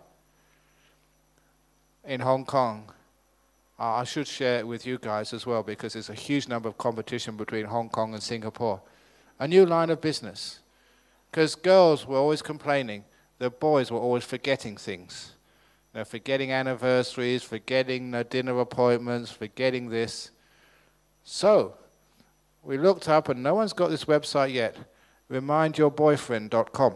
In Hong Kong, I should share it with you guys as well, because there's a huge number of competition between Hong Kong and Singapore. A new line of business. Because girls were always complaining that boys were always forgetting things. You know, forgetting anniversaries, forgetting uh, dinner appointments, forgetting this. So, we looked up, and no one's got this website yet, remind your boyfriend dot com.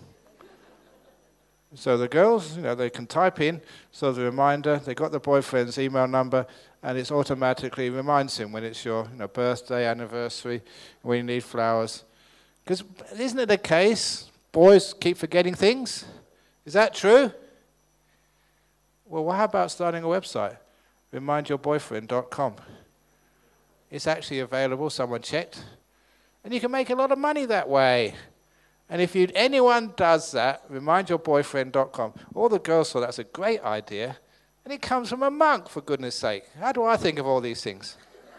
So the girls, you know, they can type in, so the reminder, they got the boyfriend's email number, and it automatically reminds him when it's your, you know, birthday, anniversary, when you need flowers. Because isn't it the case, boys keep forgetting things? Is that true? Well, how about starting a website? remind your boyfriend dot com. It's actually available, someone checked. And you can make a lot of money that way. And if you, anyone does that, remind your boyfriend dot com. All the girls thought that's a great idea. And it comes from a monk, for goodness sake. How do I think of all these things?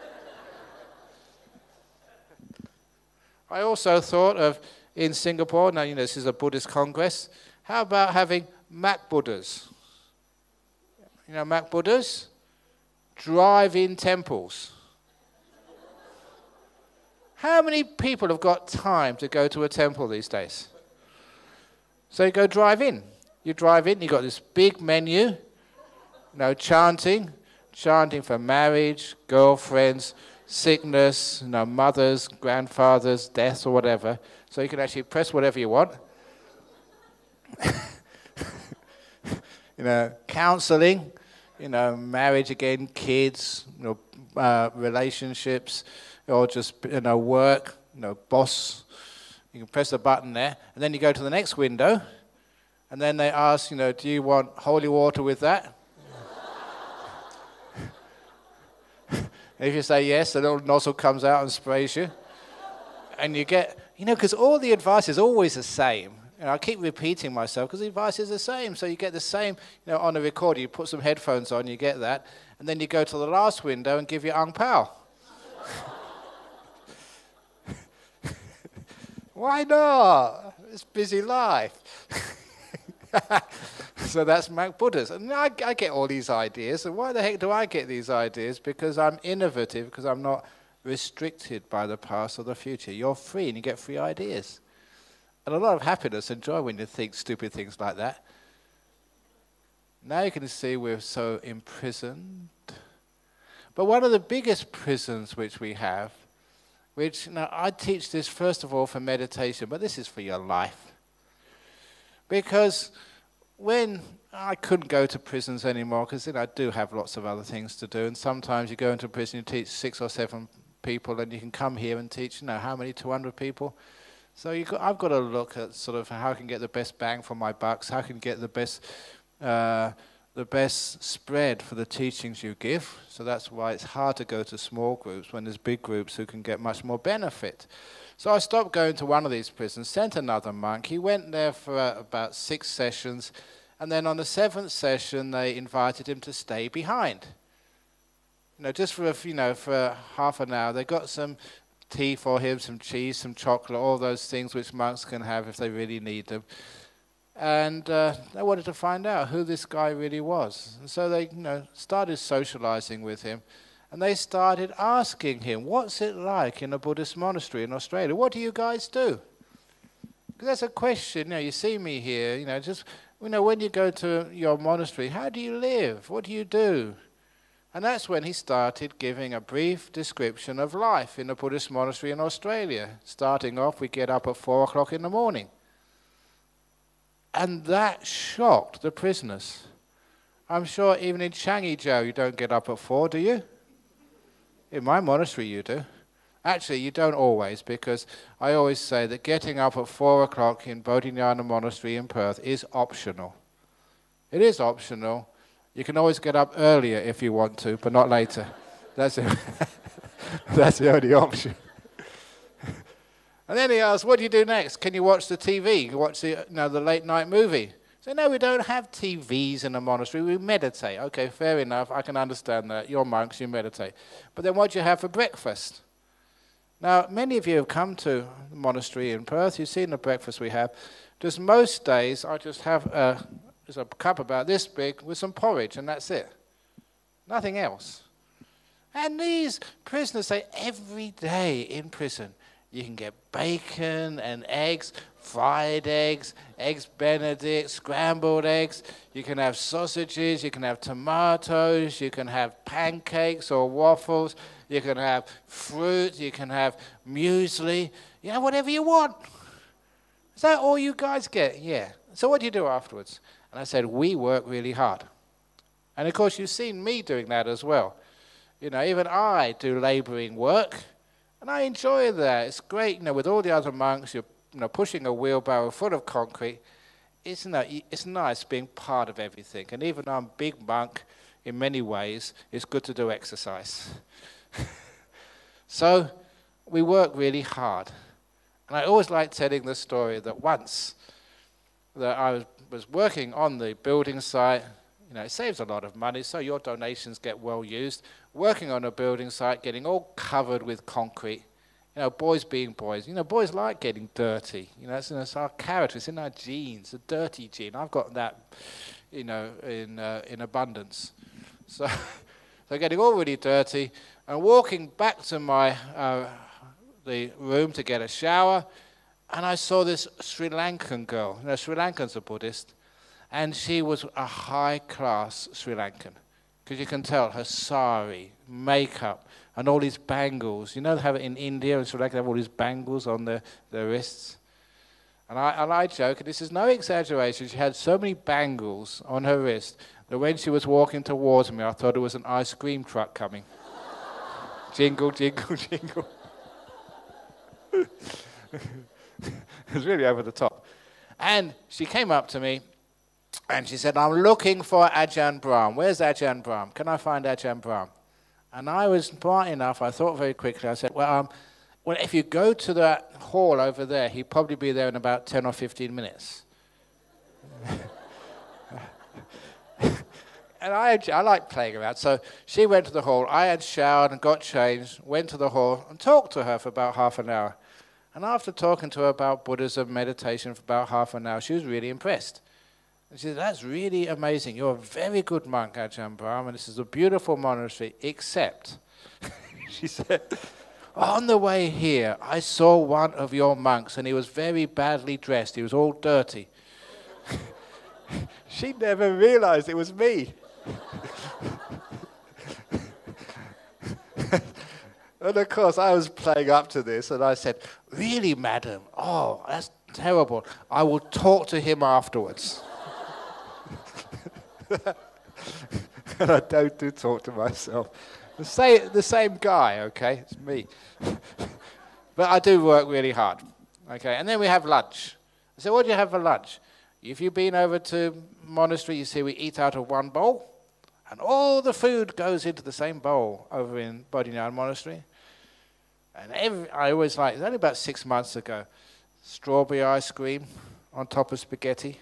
I also thought of, in Singapore, now you know this is a Buddhist Congress, how about having Mac Buddhas? You know Mac Buddhas? Drive-in temples. How many people have got time to go to a temple these days? So you go drive in. You drive in, you've got this big menu, you know, chanting, chanting for marriage, girlfriends, sickness, you know, mothers, grandfathers, deaths, or whatever. So you can actually press whatever you want. You know, counseling, you know, marriage again, kids, you know, uh, relationships, or just, you know, work, you know, boss. You can press the button there, and then you go to the next window, and then they ask, you know, do you want holy water with that? If you say yes, the little nozzle comes out and sprays you. And you get, you know, because all the advice is always the same. You know, I keep repeating myself because the advice is the same. So you get the same, you know, on a recorder, you put some headphones on, you get that. And then you go to the last window and give your ang pao. Why not? It's busy life. So that's Monk Buddhas. And I, I get all these ideas. And why the heck do I get these ideas? Because I'm innovative, because I'm not restricted by the past or the future. You're free and you get free ideas. And a lot of happiness and joy when you think stupid things like that. Now you can see we're so imprisoned. But one of the biggest prisons which we have, which, now I teach this first of all for meditation, but this is for your life. Because when I couldn't go to prisons anymore, because you know, I do have lots of other things to do, and sometimes you go into prison, you teach six or seven people, and you can come here and teach, you know, how many, two hundred people? So you got, I've got to look at sort of how I can get the best bang for my bucks, how I can get the best, uh, the best spread for the teachings you give. So that's why it's hard to go to small groups when there's big groups who can get much more benefit. So I stopped going to one of these prisons, sent another monk. He went there for uh, about six sessions, and then on the seventh session they invited him to stay behind. You know, just for a, you know, for half an hour. They got some tea for him, some cheese, some chocolate, all those things which monks can have if they really need them. And uh, they wanted to find out who this guy really was. And so they, you know, started socializing with him. And they started asking him, what's it like in a Buddhist monastery in Australia? What do you guys do? Because that's a question, you know, you see me here, you know, just, you know, when you go to your monastery, how do you live? What do you do? And that's when he started giving a brief description of life in a Buddhist monastery in Australia. Starting off, we get up at four o'clock in the morning. And that shocked the prisoners. I'm sure even in Changi Jail you don't get up at four, do you? In my monastery you do. Actually, you don't always, because I always say that getting up at four o'clock in Bodhinyana Monastery in Perth is optional. It is optional. You can always get up earlier if you want to, but not later. That's it. That's the only option. And then he asked, what do you do next? Can you watch the T V? You watch the, you know, the late night movie? So no, we don't have T Vs in a monastery. We meditate. Okay, fair enough. I can understand that. You're monks, you meditate. But then what do you have for breakfast? Now, many of you have come to the monastery in Perth. You've seen the breakfast we have. Just most days, I just have a, just a cup about this big with some porridge, and that's it. Nothing else. And these prisoners say every day in prison, you can get bacon and eggs, fried eggs, eggs Benedict, scrambled eggs. You can have sausages, you can have tomatoes, you can have pancakes or waffles, you can have fruit, you can have muesli, you know, whatever you want. Is that all you guys get? Yeah. So what do you do afterwards? And I said, we work really hard. And of course, you've seen me doing that as well. You know, even I do laboring work. And I enjoy that. It's great, you know, with all the other monks, you're you know, pushing a wheelbarrow full of concrete. It's, you know, it's nice being part of everything. And even though I'm a big monk, in many ways, it's good to do exercise. So we work really hard. And I always like telling the story that once that I was, was working on the building site. You know, it saves a lot of money, so your donations get well used. Working on a building site, getting all covered with concrete. You know, boys being boys. You know, boys like getting dirty. You know, it's, it's our character, it's in our genes, a dirty gene. I've got that, you know, in uh, in abundance. So, so getting all really dirty and walking back to my uh, the room to get a shower, and I saw this Sri Lankan girl. You know, Sri Lankans are Buddhist. And she was a high-class Sri Lankan, because you can tell her sari, makeup, and all these bangles. You know they have it in India and Sri Lanka, they have all these bangles on their, their wrists. And I, and I joke, and this is no exaggeration, she had so many bangles on her wrist that when she was walking towards me, I thought it was an ice cream truck coming. Jingle, jingle, jingle. It was really over the top. And she came up to me, and she said, I'm looking for Ajahn Brahm. Where's Ajahn Brahm? Can I find Ajahn Brahm? And I was smart enough, I thought very quickly, I said, well, um, Well, if you go to that hall over there, he'd probably be there in about ten or fifteen minutes. And I, had, I like playing around. So she went to the hall. I had showered and got changed, went to the hall and talked to her for about half an hour. And after talking to her about Buddhism, meditation for about half an hour, she was really impressed. And she said, that's really amazing. You're a very good monk, Ajahn Brahm, and this is a beautiful monastery, except, she said, on the way here, I saw one of your monks, and he was very badly dressed. He was all dirty. She never realized it was me. And of course, I was playing up to this, and I said, really, madam? Oh, that's terrible. I will talk to him afterwards. And I don't do talk to myself. The same, the same guy, okay? It's me. But I do work really hard, okay? And then we have lunch. I said, what do you have for lunch? If you've been over to monastery, you see we eat out of one bowl, and all the food goes into the same bowl over in Bodhinyana Monastery. And every, I always like, it's only about six months ago, strawberry ice cream on top of spaghetti.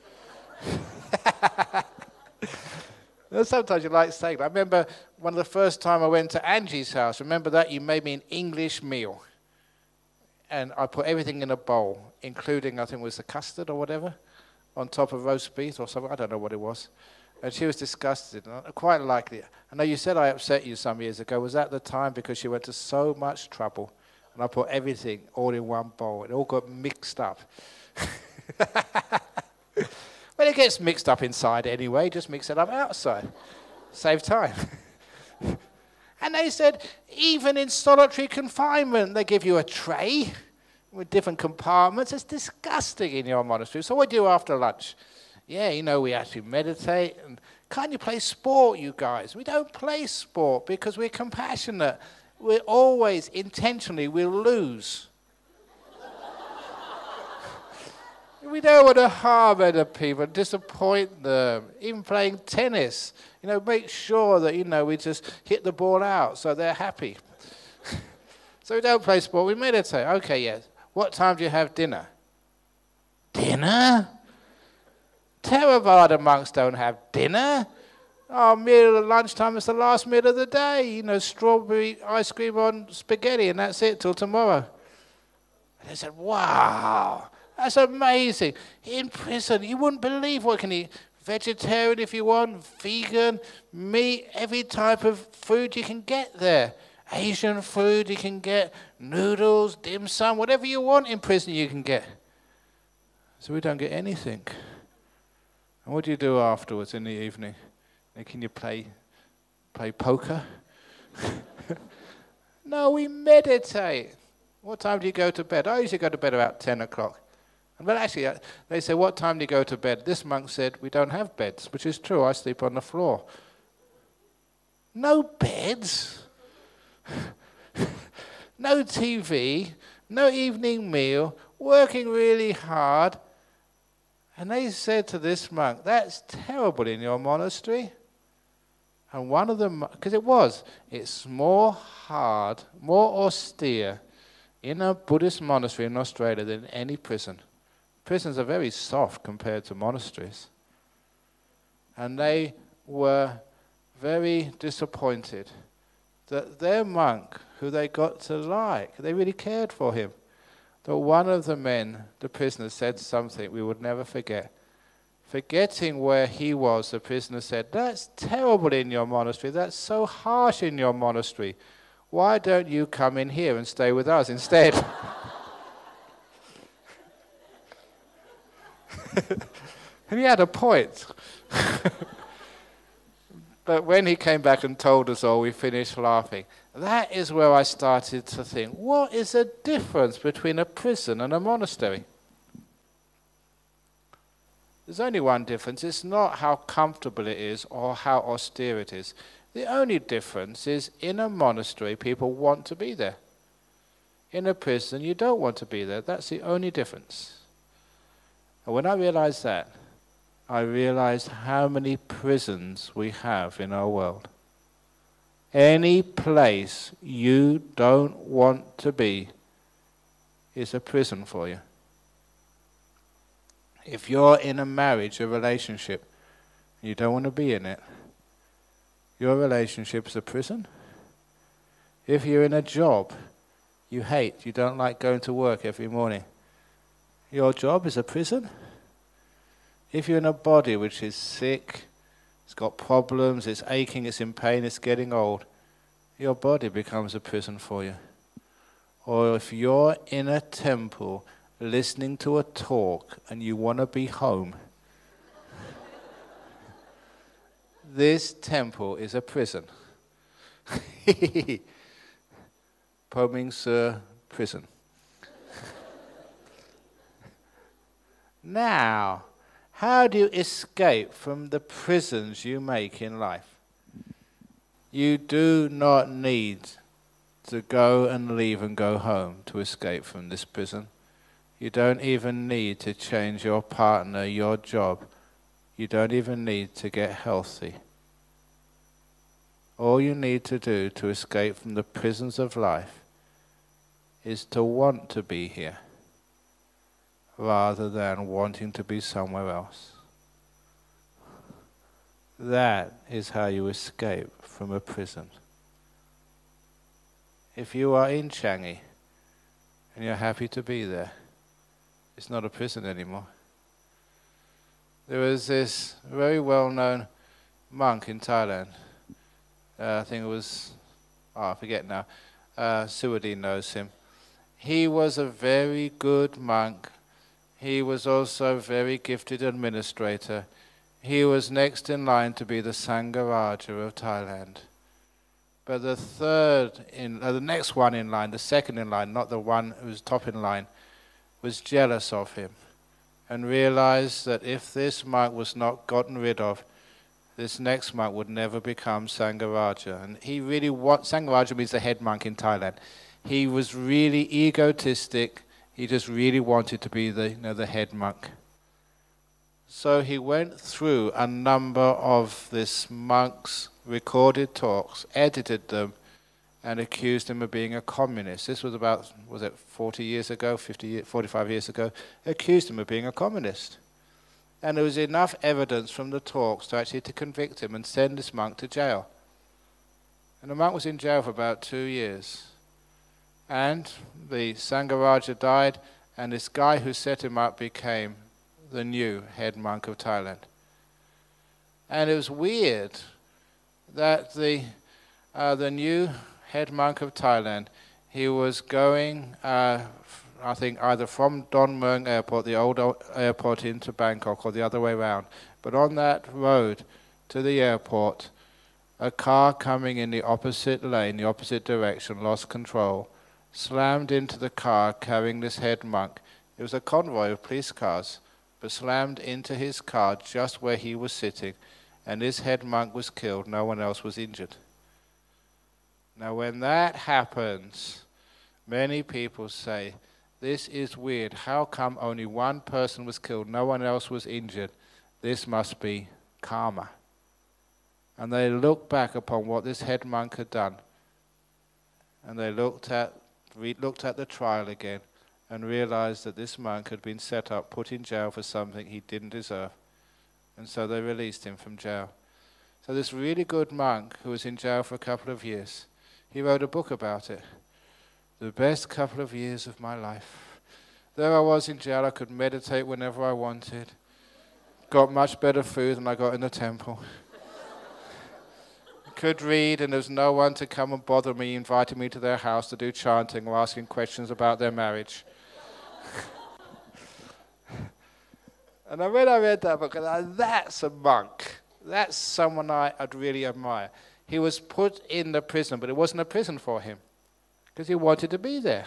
Sometimes you like saying that. I remember one of the first time I went to Angie's house, remember that? You made me an English meal. And I put everything in a bowl, including, I think it was the custard or whatever, on top of roast beef or something. I don't know what it was. And she was disgusted. And I quite liked it. I know you said I upset you some years ago. Was that the time because she went to so much trouble? And I put everything all in one bowl. It all got mixed up. Well, it gets mixed up inside anyway. Just mix it up outside. Save time. And they said, even in solitary confinement, they give you a tray with different compartments. It's disgusting in your monastery. So what do you do after lunch? Yeah, you know, we actually meditate. And can't you play sport, you guys? We don't play sport because we're compassionate. We're always, intentionally, we'll lose. We don't want to harm other people, disappoint them. Even playing tennis, you know, make sure that, you know, we just hit the ball out so they're happy. So we don't play sport, we meditate. Okay, yes. What time do you have dinner? Dinner? Theravada monks don't have dinner. Our meal at lunchtime is the last meal of the day. You know, strawberry ice cream on spaghetti, and that's it till tomorrow. And they said, wow. That's amazing. In prison, you wouldn't believe what you can eat. Vegetarian if you want, vegan, meat, every type of food you can get there. Asian food you can get, noodles, dim sum, whatever you want in prison you can get. So we don't get anything. And what do you do afterwards in the evening? Can you play, play poker? No, we meditate. What time do you go to bed? I usually go to bed about ten o'clock. But actually, they say, what time do you go to bed? This monk said, we don't have beds, which is true. I sleep on the floor. No beds? No T V, no evening meal, working really hard. And they said to this monk, that's terrible in your monastery. And one of them, because it was, it's more hard, more austere in a Buddhist monastery in Australia than any prison. Prisons are very soft compared to monasteries. And they were very disappointed that their monk, who they got to like, they really cared for him, that one of the men, the prisoner, said something we would never forget. Forgetting where he was, the prisoner said, that's terrible in your monastery, that's so harsh in your monastery. Why don't you come in here and stay with us instead? And he had a point. But when he came back and told us all, we finished laughing. That is where I started to think, what is the difference between a prison and a monastery? There's only one difference. It's not how comfortable it is or how austere it is. The only difference is in a monastery, people want to be there. In a prison, you don't want to be there. That's the only difference. And when I realized that, I realized how many prisons we have in our world. Any place you don't want to be is a prison for you. If you're in a marriage, a relationship, you don't want to be in it, your relationship's a prison. If you're in a job you hate, you don't like going to work every morning, your job is a prison. If you're in a body which is sick, it's got problems, it's aching, it's in pain, it's getting old, your body becomes a prison for you. Or if you're in a temple listening to a talk and you want to be home, this temple is a prison. Po Ming Tse prison. Now, how do you escape from the prisons you make in life? You do not need to go and leave and go home to escape from this prison. You don't even need to change your partner, your job. You don't even need to get healthy. All you need to do to escape from the prisons of life is to want to be here, rather than wanting to be somewhere else. That is how you escape from a prison. If you are in Changi and you're happy to be there, it's not a prison anymore. There was this very well-known monk in Thailand. Uh, I think it was, oh, I forget now. Uh, Suwadin knows him. He was a very good monk. He was also a very gifted administrator. He was next in line to be the Sangaraja of Thailand. But the third, in, uh, the next one in line, the second in line, not the one who was top in line, was jealous of him and realized that if this monk was not gotten rid of, this next monk would never become Sangaraja. And he really want, Sangaraja means the head monk in Thailand. He was really egotistic. He just really wanted to be the, you know, the head monk. So he went through a number of this monk's recorded talks, edited them, and accused him of being a communist. This was about, was it forty years ago, fifty, forty-five years ago? Accused him of being a communist. And there was enough evidence from the talks to actually to convict him and send this monk to jail. And the monk was in jail for about two years. And the Sangaraja died, and this guy who set him up became the new head monk of Thailand. And it was weird that the, uh, the new head monk of Thailand, he was going, uh, I think, either from Don Mueang Airport, the old airport, into Bangkok, or the other way around. But on that road to the airport, a car coming in the opposite lane, the opposite direction, lost control, slammed into the car carrying this head monk. It was a convoy of police cars, but slammed into his car just where he was sitting, and this head monk was killed. No one else was injured. Now when that happens, many people say, this is weird. How come only one person was killed, no one else was injured? This must be karma. And they look back upon what this head monk had done, and they looked at, re looked at the trial again, and realized that this monk had been set up, put in jail for something he didn't deserve. And so they released him from jail. So this really good monk who was in jail for a couple of years, he wrote a book about it. The best couple of years of my life. There I was in jail, I could meditate whenever I wanted. Got much better food than I got in the temple. Could read, and there was no one to come and bother me, inviting me to their house to do chanting or asking questions about their marriage. And I read, I read that book, and I, that's a monk. That's someone I, I'd really admire. He was put in the prison, but it wasn't a prison for him, because he wanted to be there.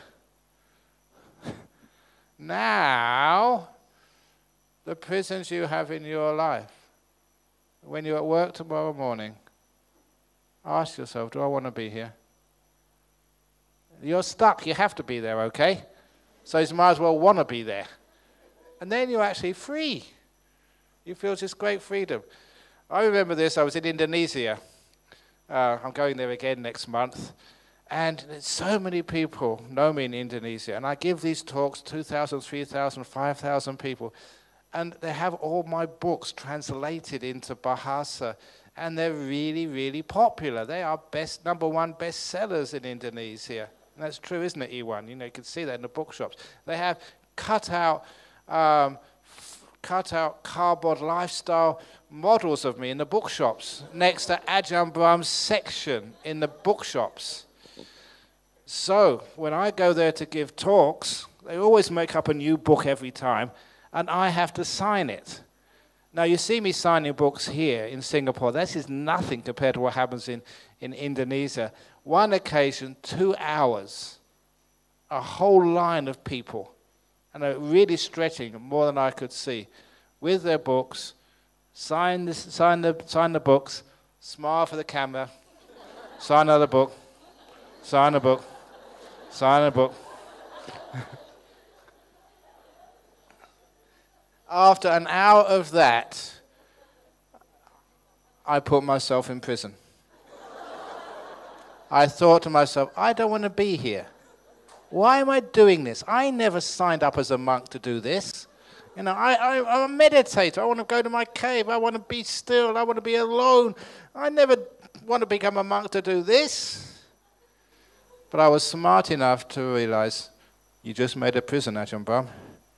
Now, the prisons you have in your life, when you're at work tomorrow morning, ask yourself, do I want to be here? You're stuck, you have to be there, okay? So you might as well want to be there. And then you're actually free. You feel this great freedom. I remember this, I was in Indonesia, Uh, I'm going there again next month. And so many people know me in Indonesia. And I give these talks, two thousand, three thousand, five thousand people. And they have all my books translated into Bahasa. And they're really, really popular. They are best, number one bestsellers in Indonesia. And that's true, isn't it, Iwan? You know, you can see that in the bookshops. They have cut out, um, cut out cardboard lifestyle models of me in the bookshops next to Ajahn Brahm's section in the bookshops. So when I go there to give talks, they always make up a new book every time, and I have to sign it. Now, you see me signing books here in Singapore. This is nothing compared to what happens in, in Indonesia. One occasion, two hours, a whole line of people, and they're really stretching more than I could see, with their books, sign, this, sign, the, sign the books, smile for the camera, sign another book, sign a book, sign a book. After an hour of that, I put myself in prison. I thought to myself, I don't want to be here. Why am I doing this? I never signed up as a monk to do this. You know, I, I, I'm a meditator. I want to go to my cave. I want to be still. I want to be alone. I never want to become a monk to do this. But I was smart enough to realize, you just made a prison, Ajahn Brahm.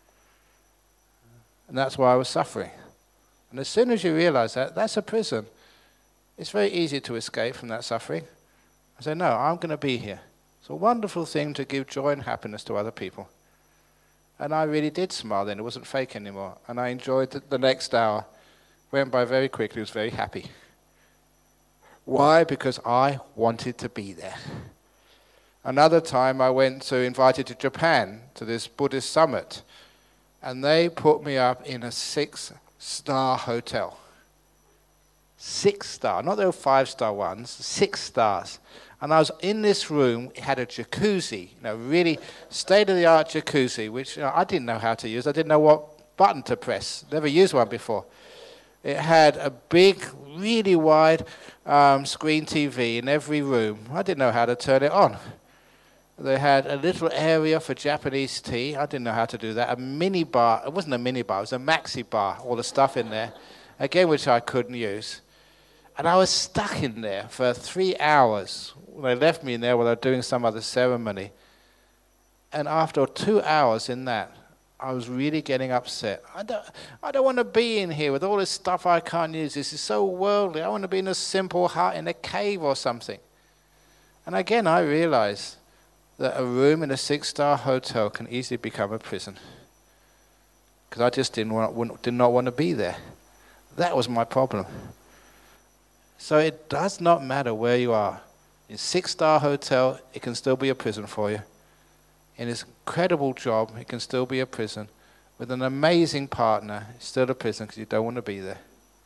And that's why I was suffering. And as soon as you realize that, that's a prison. It's very easy to escape from that suffering. I said, no, I'm going to be here. It's a wonderful thing to give joy and happiness to other people. And I really did smile then. It wasn't fake anymore. And I enjoyed the, the next hour. Went by very quickly. I was very happy. Why? Because I wanted to be there. Another time I went to, invited to Japan, to this Buddhist summit. And they put me up in a six-star hotel. Six-star, not the five-star ones, six stars. And I was in this room, it had a jacuzzi, you know, really state-of-the-art jacuzzi, which you know, I didn't know how to use. I didn't know what button to press. Never used one before. It had a big, really wide um, screen T V in every room. I didn't know how to turn it on. They had a little area for Japanese tea. I didn't know how to do that. A mini bar. It wasn't a mini bar. It was a maxi bar. All the stuff in there. Again, which I couldn't use. And I was stuck in there for three hours. They left me in there while they were doing some other ceremony. And after two hours in that, I was really getting upset. I don't, I don't want to be in here with all this stuff I can't use. This is so worldly. I want to be in a simple hut in a cave or something. And again, I realized that a room in a six-star hotel can easily become a prison. Because I just didn't want, did not want to be there. That was my problem. So it does not matter where you are. In a six-star hotel, it can still be a prison for you. In this incredible job, it can still be a prison. With an amazing partner, it's still a prison because you don't want to be there.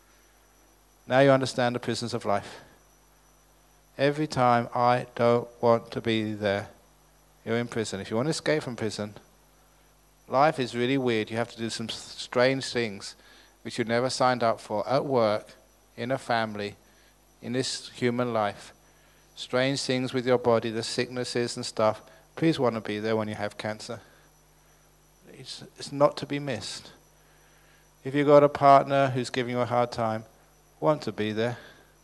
Now you understand the prisons of life. Every time I don't want to be there, you're in prison. If you want to escape from prison, life is really weird. You have to do some strange things which you never signed up for at work, in a family, in this human life. Strange things with your body, the sicknesses and stuff. Please want to be there when you have cancer. It's, it's not to be missed. If you've got a partner who's giving you a hard time, want to be there.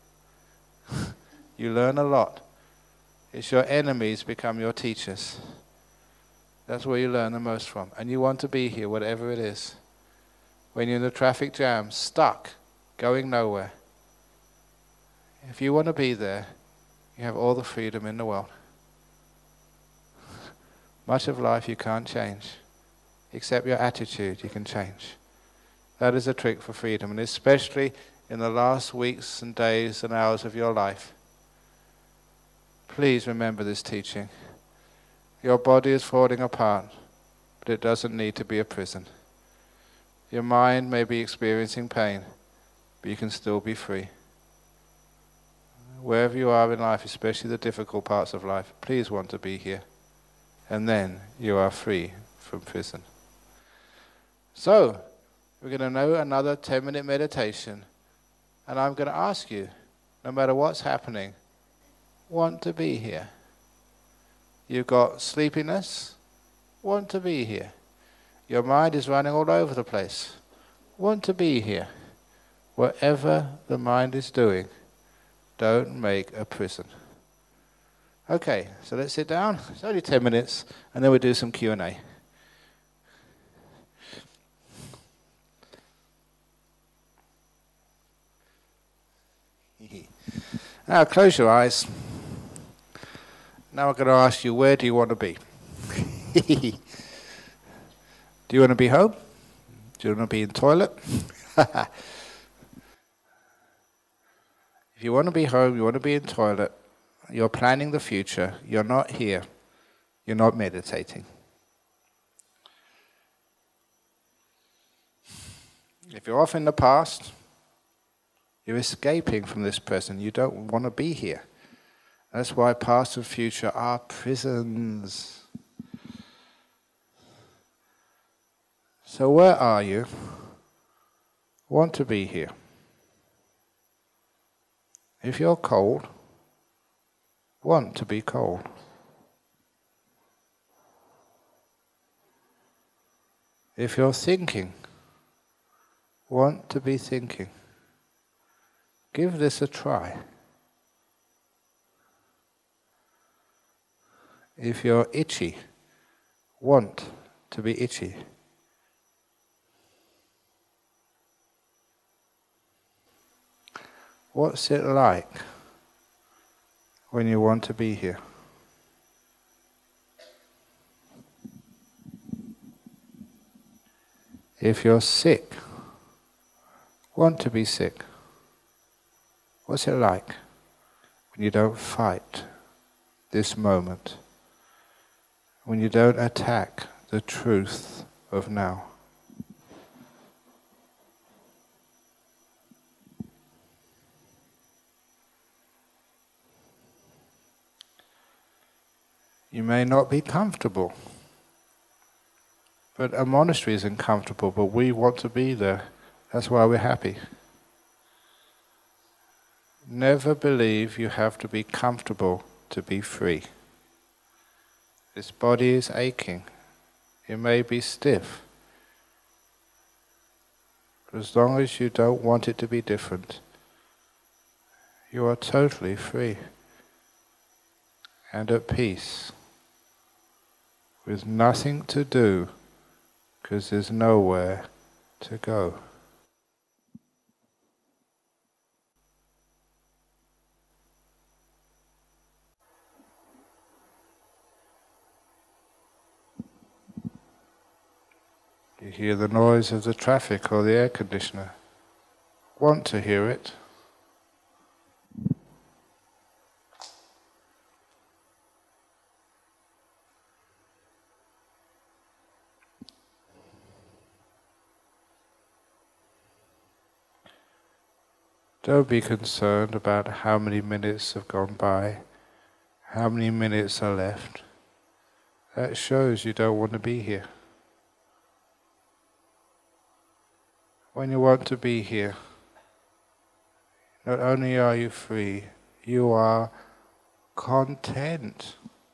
You learn a lot. It's your enemies become your teachers. That's where you learn the most from. And you want to be here, whatever it is. When you're in the traffic jam, stuck, going nowhere. If you want to be there, you have all the freedom in the world. Much of life you can't change. Except your attitude you can change. That is a trick for freedom. And especially in the last weeks and days and hours of your life. Please remember this teaching. Your body is falling apart, but it doesn't need to be a prison. Your mind may be experiencing pain, but you can still be free. Wherever you are in life, especially the difficult parts of life, please want to be here. And then you are free from prison. So, we're going to know another ten minute meditation. And I'm going to ask you, no matter what's happening, want to be here. You've got sleepiness, want to be here. Your mind is running all over the place, want to be here. Whatever the mind is doing, don't make a prison. Okay, so let's sit down. It's only ten minutes, and then we'll do some Q and A. Now close your eyes. Now I'm going to ask you, where do you want to be? Do you want to be home? Do you want to be in the toilet? If you want to be home, you want to be in the toilet, you're planning the future, you're not here, you're not meditating. If you're off in the past, you're escaping from this present. You don't want to be here. That's why past and future are prisons. So where are you? Want to be here. If you're cold, want to be cold. If you're thinking, want to be thinking. Give this a try. If you're itchy, want to be itchy. What's it like when you want to be here? If you're sick, want to be sick. What's it like when you don't fight this moment? When you don't attack the truth of now? You may not be comfortable, but a monastery isn't comfortable, but we want to be there. That's why we're happy. Never believe you have to be comfortable to be free. This body is aching. It may be stiff. But as long as you don't want it to be different, you are totally free and at peace, with nothing to do, because there's nowhere to go. You hear the noise of the traffic or the air conditioner. Want to hear it. Don't be concerned about how many minutes have gone by, how many minutes are left. That shows you don't want to be here. When you want to be here, not only are you free, you are content.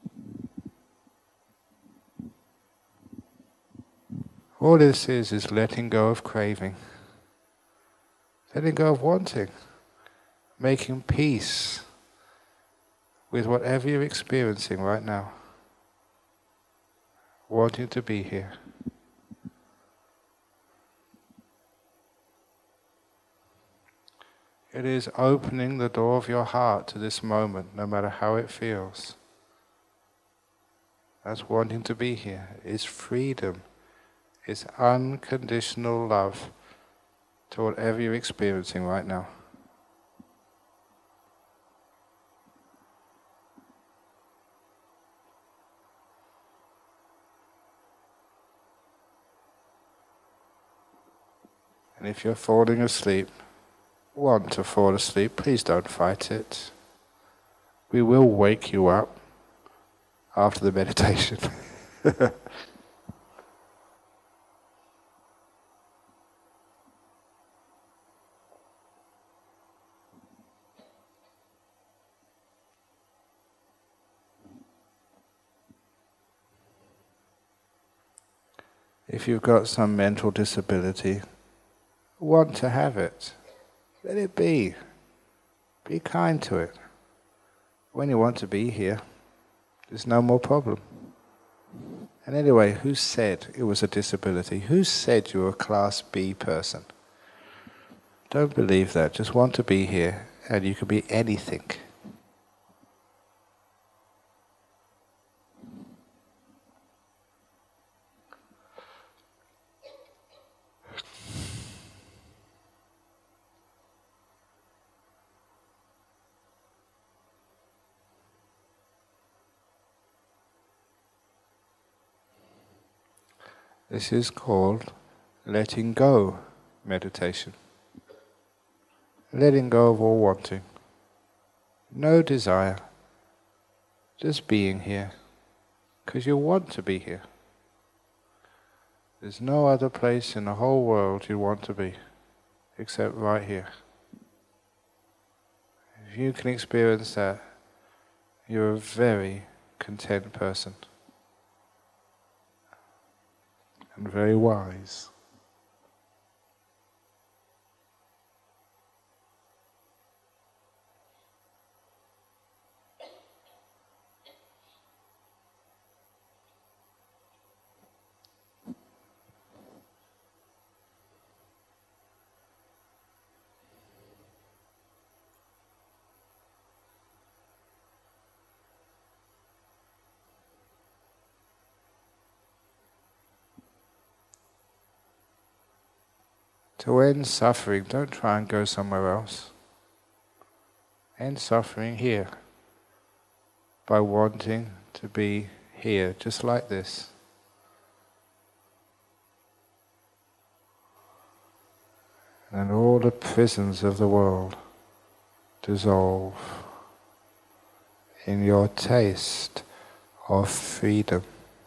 All this is is letting go of craving, letting go of wanting, making peace with whatever you're experiencing right now, wanting to be here. It is opening the door of your heart to this moment, no matter how it feels. That's wanting to be here. It's freedom. It's unconditional love to whatever you're experiencing right now. And if you're falling asleep, want to fall asleep, please don't fight it. We will wake you up after the meditation. If you've got some mental disability, want to have it, let it be. Be kind to it. When you want to be here, there's no more problem. And anyway, who said it was a disability? Who said you were a class B person? Don't believe that. Just want to be here, and you can be anything. This is called letting go meditation. Letting go of all wanting. No desire. Just being here. Because you want to be here. There's no other place in the whole world you want to be, except right here. If you can experience that, you're a very content person. And very wise. To end suffering, don't try and go somewhere else. End suffering here by wanting to be here, just like this. And all the prisons of the world dissolve in your taste of freedom.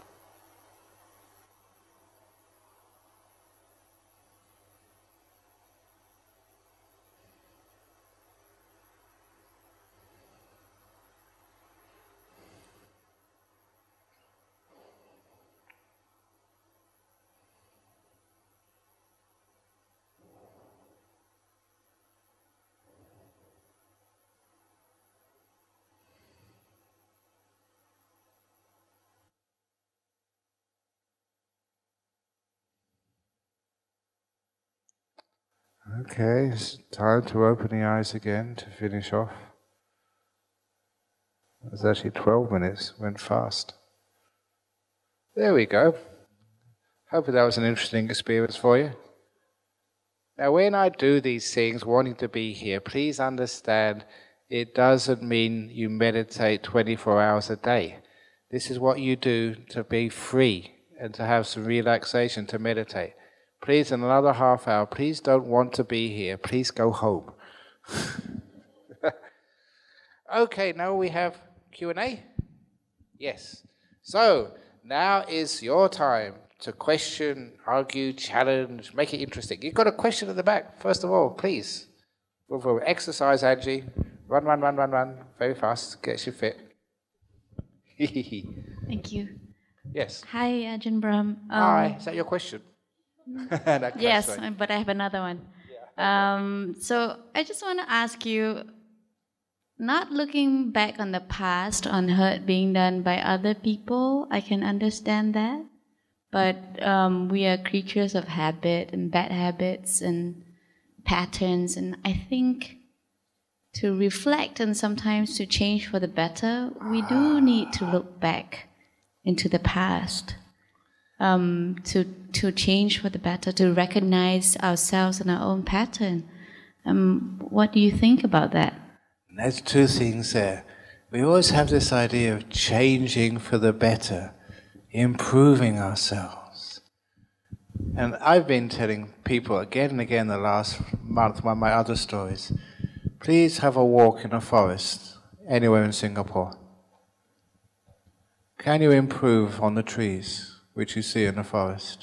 Okay, it's time to open the eyes again to finish off. It was actually twelve minutes, went fast. There we go. Hope that was an interesting experience for you. Now when I do these things, wanting to be here, please understand it doesn't mean you meditate twenty-four hours a day. This is what you do to be free and to have some relaxation to meditate. Please, in another half hour, please don't want to be here. Please go home. Okay, now we have Q and A? Yes. So, now is your time to question, argue, challenge, make it interesting. You've got a question at the back, first of all, please. Go for exercise, Angie. Run, run, run, run, run. Very fast, gets you fit. Thank you. Yes. Hi, Ajahn Brahm. Um, Hi, is that your question? Yes, but I have another one. Yeah. Um, so I just want to ask you, not looking back on the past, on hurt being done by other people, I can understand that. But um, we are creatures of habit and bad habits and patterns, and I think to reflect and sometimes to change for the better, we do need to look back into the past. Um, to to change for the better, to recognize ourselves and our own pattern. Um, what do you think about that? There's two things there. We always have this idea of changing for the better, improving ourselves. And I've been telling people again and again the last month, one of my other stories, please have a walk in a forest anywhere in Singapore. Can you improve on the trees which you see in the forest?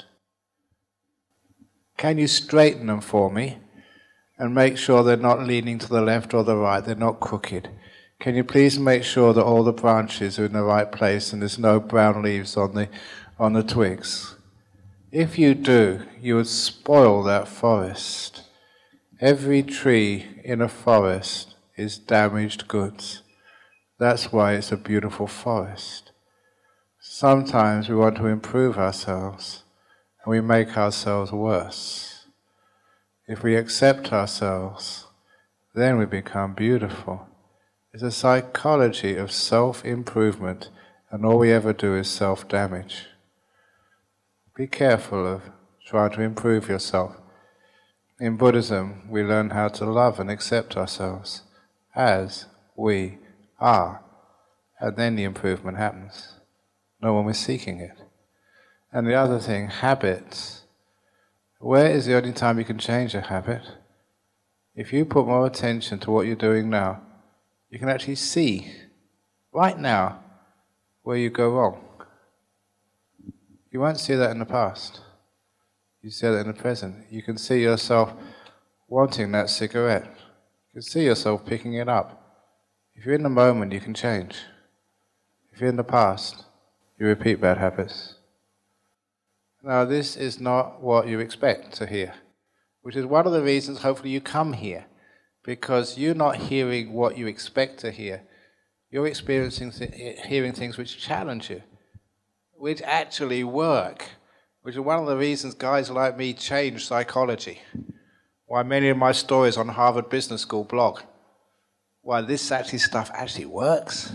Can you straighten them for me and make sure they're not leaning to the left or the right, they're not crooked? Can you please make sure that all the branches are in the right place and there's no brown leaves on the, on the twigs? If you do, you would spoil that forest. Every tree in a forest is damaged goods. That's why it's a beautiful forest. Sometimes we want to improve ourselves, and we make ourselves worse. If we accept ourselves, then we become beautiful. It's a psychology of self-improvement, and all we ever do is self-damage. Be careful of trying to improve yourself. In Buddhism, we learn how to love and accept ourselves as we are, and then the improvement happens. Not when we're seeking it. And the other thing, habits. Where is the only time you can change a habit? If you put more attention to what you're doing now, you can actually see, right now, where you go wrong. You won't see that in the past. You see that in the present. You can see yourself wanting that cigarette. You can see yourself picking it up. If you're in the moment, you can change. If you're in the past, you repeat bad habits. Now, this is not what you expect to hear, which is one of the reasons hopefully you come here, because you're not hearing what you expect to hear. You're experiencing, th- hearing things which challenge you, which actually work, which is one of the reasons guys like me change psychology. Why many of my stories on Harvard Business School blog. Why this actually stuff actually works.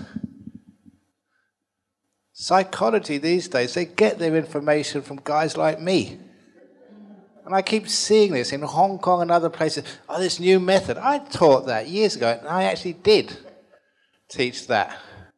Psychology these days, they get their information from guys like me. And I keep seeing this in Hong Kong and other places. Oh, this new method. I taught that years ago, and I actually did teach that.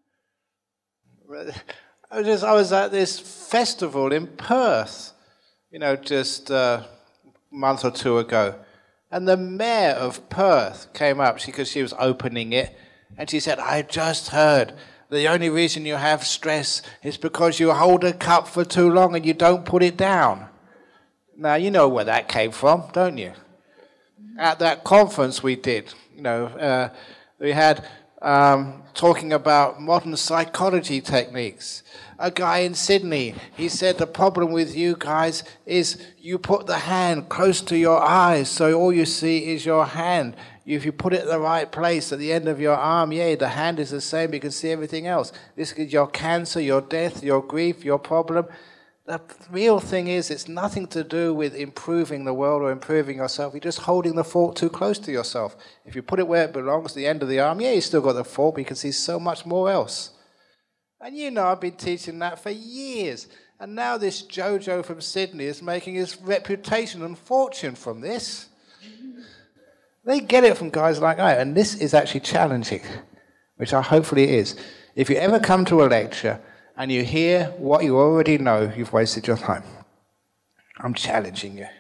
I was, just, I was at this festival in Perth, you know, just a month or two ago. And the mayor of Perth came up because she was opening it, and she said, I just heard the only reason you have stress is because you hold a cup for too long and you don't put it down. Now, you know where that came from, don't you? At that conference we did, you know, uh, we had um, talking about modern psychology techniques. A guy in Sydney, he said the problem with you guys is you put the hand close to your eyes, so all you see is your hand. If you put it in the right place at the end of your arm, yeah, the hand is the same, you can see everything else. This is your cancer, your death, your grief, your problem. The real thing is, it's nothing to do with improving the world or improving yourself. You're just holding the fault too close to yourself. If you put it where it belongs, the end of the arm, yeah, you still got the fault, but you can see so much more else. And you know, I've been teaching that for years. And now this Jojo from Sydney is making his reputation and fortune from this. They get it from guys like I, and this is actually challenging, which I hopefully is. If you ever come to a lecture and you hear what you already know, you've wasted your time. I'm challenging you.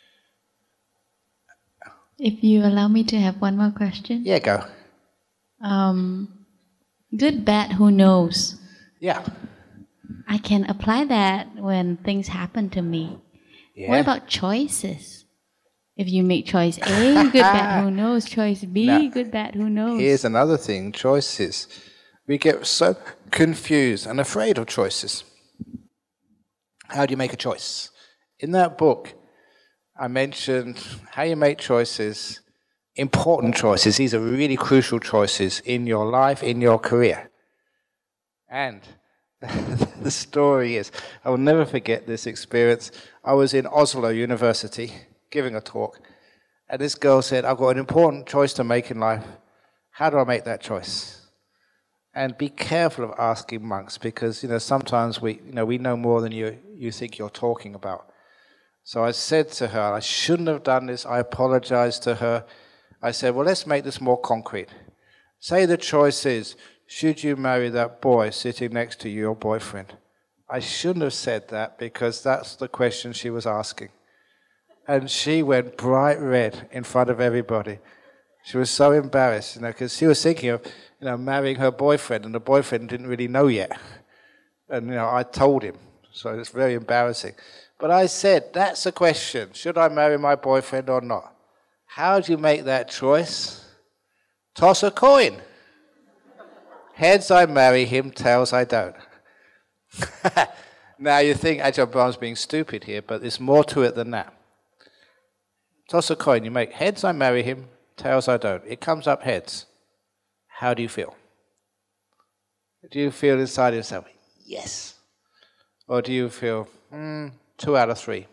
If you allow me to have one more question. Yeah, go. Um, good, bad, who knows? Yeah. I can apply that when things happen to me. Yeah. What about choices? If you make choice A, good, bad, who knows? Choice B, now, good, bad, who knows? Here's another thing, choices. We get so confused and afraid of choices. How do you make a choice? In that book, I mentioned how you make choices, important choices. These are really crucial choices in your life, in your career. And the story is, I will never forget this experience. I was in Oslo University giving a talk, and this girl said, I've got an important choice to make in life. How do I make that choice? And be careful of asking monks, because you know sometimes we you know we know more than you you think you're talking about. So I said to her, I shouldn't have done this. I apologized to her. I said, well, let's make this more concrete. Say the choice is, should you marry that boy sitting next to your boyfriend? I shouldn't have said that, because that's the question she was asking. And she went bright red in front of everybody. She was so embarrassed, you know, because she was thinking of, you know, marrying her boyfriend, and the boyfriend didn't really know yet. And, you know, I told him, so it's very embarrassing. But I said, that's the question. Should I marry my boyfriend or not? How do you make that choice? Toss a coin. Heads, I marry him. Tails, I don't. Now you think Ajahn Brahm's being stupid here, but there's more to it than that. Toss a coin, you make heads, I marry him, tails, I don't. It comes up heads. How do you feel? Do you feel inside yourself, yes? Or do you feel, hmm, two out of three?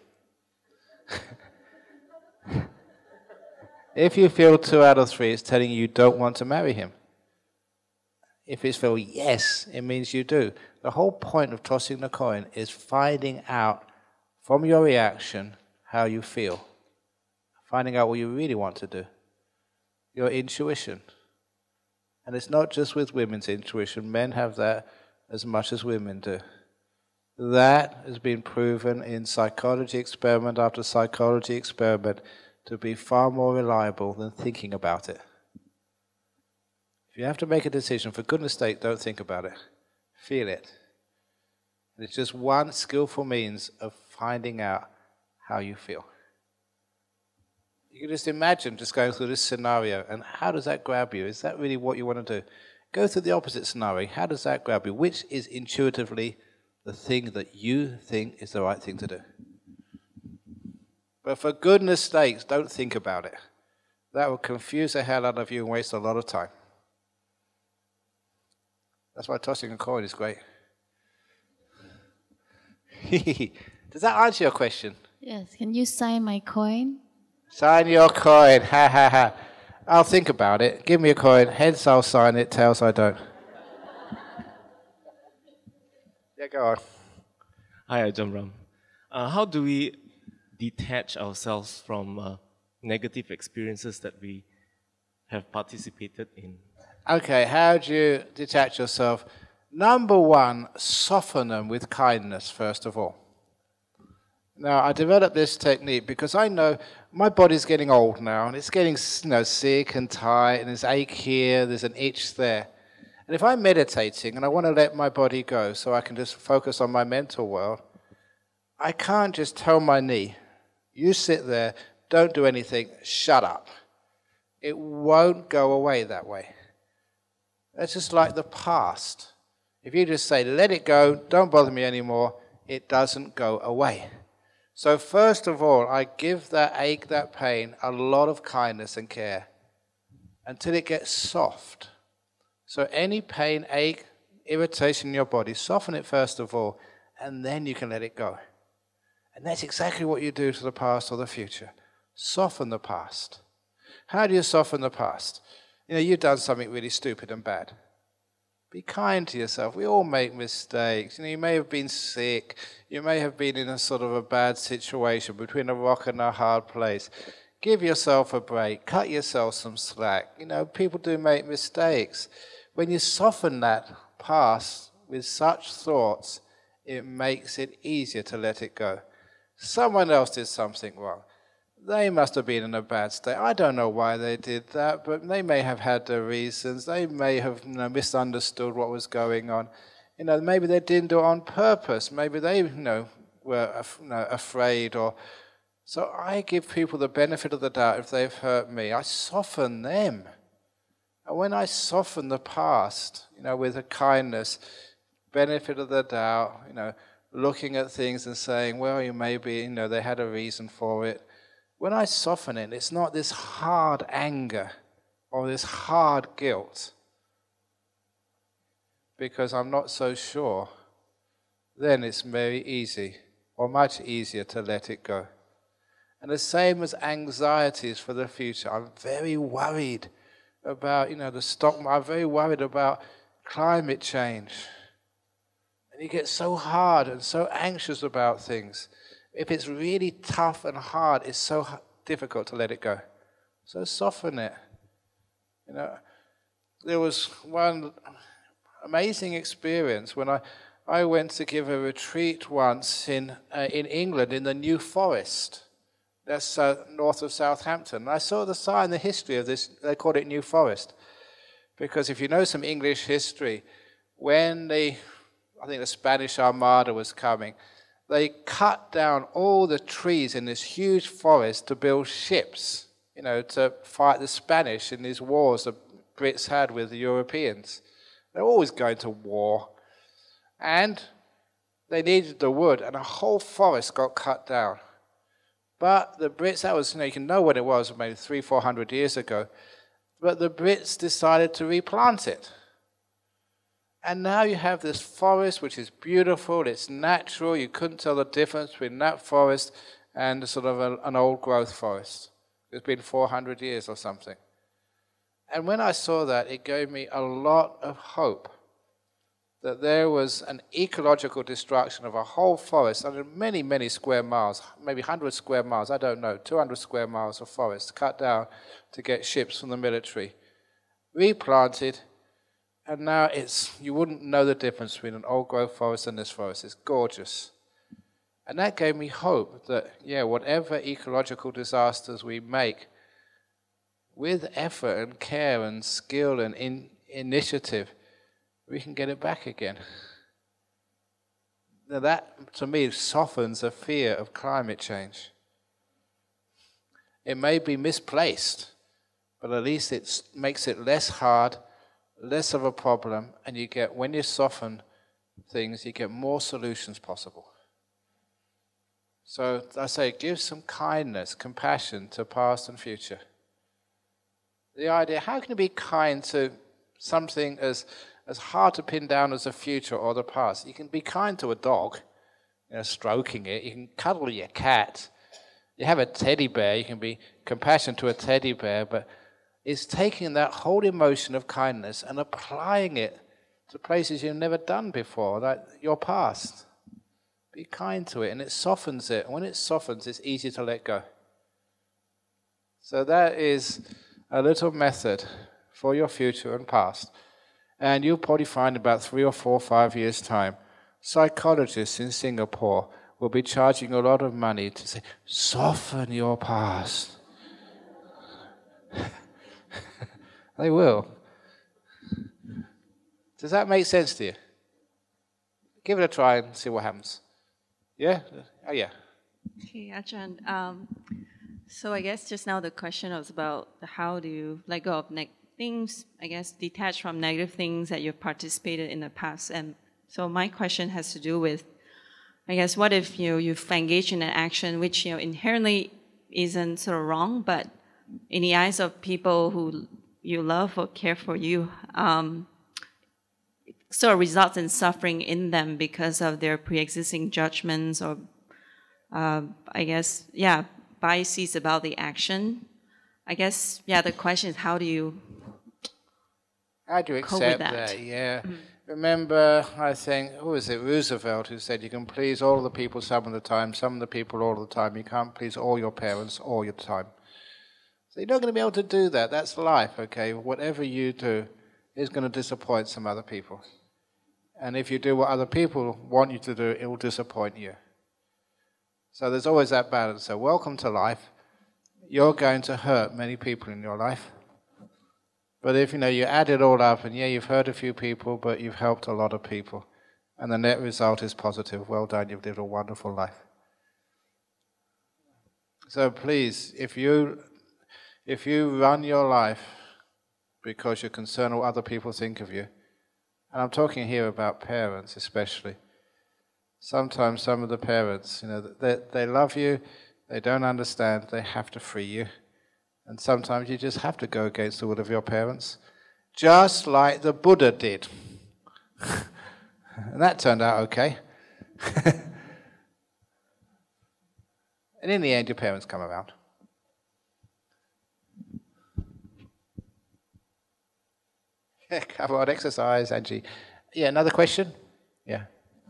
If you feel two out of three, it's telling you you don't want to marry him. If it's feel yes, it means you do. The whole point of tossing the coin is finding out from your reaction how you feel. Finding out what you really want to do. Your intuition. And it's not just with women's intuition. Men have that as much as women do. That has been proven in psychology experiment after psychology experiment to be far more reliable than thinking about it. If you have to make a decision, for goodness sake, don't think about it. Feel it. And it's just one skillful means of finding out how you feel. You can just imagine just going through this scenario, and how does that grab you? Is that really what you want to do? Go through the opposite scenario. How does that grab you? Which is intuitively the thing that you think is the right thing to do? But for goodness sakes, don't think about it. That will confuse the hell out of you and waste a lot of time. That's why tossing a coin is great. Does that answer your question? Yes. Can you sign my coin? Sign your coin. Ha ha ha. I'll think about it. Give me a coin. Heads, I'll sign it. Tails, I don't. Yeah, go on. Hi, Ajahn Brahm. Uh, how do we detach ourselves from uh, negative experiences that we have participated in? Okay, how do you detach yourself? Number one, soften them with kindness, first of all. Now, I developed this technique because I know my body's getting old now, and it's getting, you know, sick and tight, and there's ache here, there's an itch there. And if I'm meditating and I want to let my body go so I can just focus on my mental world, I can't just tell my knee, you sit there, don't do anything, shut up. It won't go away that way. That's just like the past. If you just say, let it go, don't bother me anymore, it doesn't go away. So first of all, I give that ache, that pain, a lot of kindness and care until it gets soft. So any pain, ache, irritation in your body, soften it first of all, and then you can let it go. And that's exactly what you do to the past or the future. Soften the past. How do you soften the past? You know, you've done something really stupid and bad. Be kind to yourself. We all make mistakes. You know, you may have been sick. You may have been in a sort of a bad situation between a rock and a hard place. Give yourself a break. Cut yourself some slack. You know, people do make mistakes. When you soften that past with such thoughts, it makes it easier to let it go. Someone else did something wrong. They must have been in a bad state. I don't know why they did that, but they may have had their reasons. They may have, you know, misunderstood what was going on. You know, maybe they didn't do it on purpose. Maybe they, you know, were you know, afraid. Or so I give people the benefit of the doubt if they've hurt me. I soften them. And when I soften the past, you know, with a kindness, benefit of the doubt, you know, looking at things and saying, well, you maybe, you know, they had a reason for it. When I soften it, it's not this hard anger or this hard guilt because I'm not so sure. Then it's very easy or much easier to let it go. And the same as anxieties for the future. I'm very worried about, you know, the stock market. I'm very worried about climate change. And you get so hard and so anxious about things. If it's really tough and hard, it's so difficult to let it go. So soften it. You know, there was one amazing experience when I, I went to give a retreat once in uh, in England in the New Forest. That's uh, north of Southampton. And I saw the sign, the history of this. They called it New Forest because if you know some English history, when the I think the Spanish Armada was coming, they cut down all the trees in this huge forest to build ships, you know, to fight the Spanish in these wars the Brits had with the Europeans. They're always going to war. And they needed the wood, and a whole forest got cut down. But the Brits, that was, you know, you can know when it was, maybe three, four hundred years ago, but the Brits decided to replant it. And now you have this forest which is beautiful, it's natural, you couldn't tell the difference between that forest and sort of a, an old growth forest. It's been four hundred years or something. And when I saw that, it gave me a lot of hope that there was an ecological destruction of a whole forest under many, many square miles, maybe one hundred square miles, I don't know, two hundred square miles of forest cut down to get ships from the military, replanted, and now it's, you wouldn't know the difference between an old growth forest and this forest. It's gorgeous. And that gave me hope that, yeah, whatever ecological disasters we make, with effort and care and skill and in initiative, we can get it back again. Now that, to me, softens the fear of climate change. It may be misplaced, but at least it makes it less hard, less of a problem, and you get, when you soften things, you get more solutions possible. So I say, give some kindness, compassion to past and future. The idea, how can you be kind to something as as hard to pin down as the future or the past? You can be kind to a dog, you know, stroking it. You can cuddle your cat. You have a teddy bear. You can be compassionate to a teddy bear, but it's taking that whole emotion of kindness and applying it to places you've never done before, like your past. Be kind to it, and it softens it. And when it softens, it's easy to let go. So that is a little method for your future and past. And you'll probably find in about three or four, five years' time, psychologists in Singapore will be charging a lot of money to say, soften your past. They will. Does that make sense to you? Give it a try and see what happens. Yeah? Oh, yeah. Okay, Ajahn. Um, so I guess just now the question was about how do you let go of negative things, I guess, detached from negative things that you've participated in the past. And so my question has to do with, I guess, what if you know, you've engaged in an action which you know inherently isn't sort of wrong, but in the eyes of people who you love or care for you, um, it sort of results in suffering in them because of their pre-existing judgments or, uh, I guess, yeah, biases about the action. I guess, yeah, the question is how do you How do you accept that? that? Yeah. Mm. Remember, I think, who was it, Roosevelt, who said you can please all the people some of the time, some of the people all the time. You can't please all your parents all your time. So you're not going to be able to do that. That's life, okay? Whatever you do is going to disappoint some other people. And if you do what other people want you to do, it will disappoint you. So there's always that balance. So welcome to life. You're going to hurt many people in your life. But if, you know, you add it all up, and yeah, you've hurt a few people, but you've helped a lot of people, and the net result is positive, well done, you've lived a wonderful life. So please, if you, if you run your life because you're concerned what other people think of you, and I'm talking here about parents especially, sometimes some of the parents, you know, they, they love you, they don't understand, they have to free you. And sometimes you just have to go against the will of your parents, just like the Buddha did. And that turned out okay. And in the end, your parents come around. Come on, exercise, Angie. Yeah, another question? Yeah.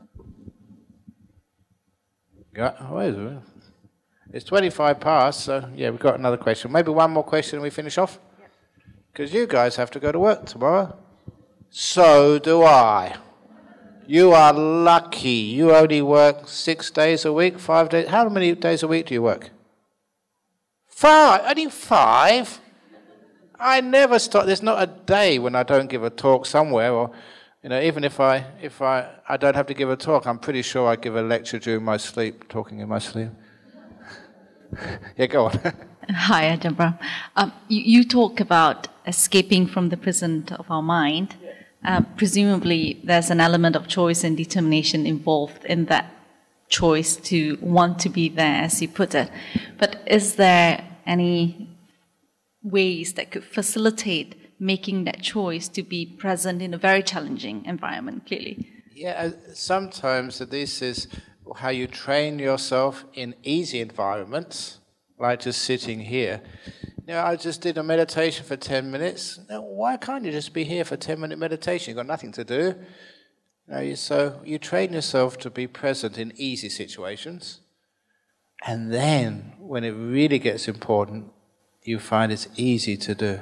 Yeah, oh, is it? It's twenty-five past, so yeah, we've got another question. Maybe one more question and we finish off? Because you guys have to go to work tomorrow. So do I. You are lucky. You only work six days a week, five days. How many days a week do you work? Five. Only five? I never stop. There's not a day when I don't give a talk somewhere, or you know, even if I if I, I don't have to give a talk, I'm pretty sure I give a lecture during my sleep, talking in my sleep. Yeah, go on. Hi, Ajahn Brahm. Um, you, you talk about escaping from the prison of our mind. uh, presumably there's an element of choice and determination involved in that choice to want to be there, as you put it. But is there any ways that could facilitate making that choice to be present in a very challenging environment, clearly? Yeah, sometimes this is how you train yourself in easy environments, like just sitting here. You know, I just did a meditation for ten minutes. Now, why can't you just be here for ten minute meditation? You've got nothing to do. You know, you, so you train yourself to be present in easy situations. And then, when it really gets important, you find it's easy to do.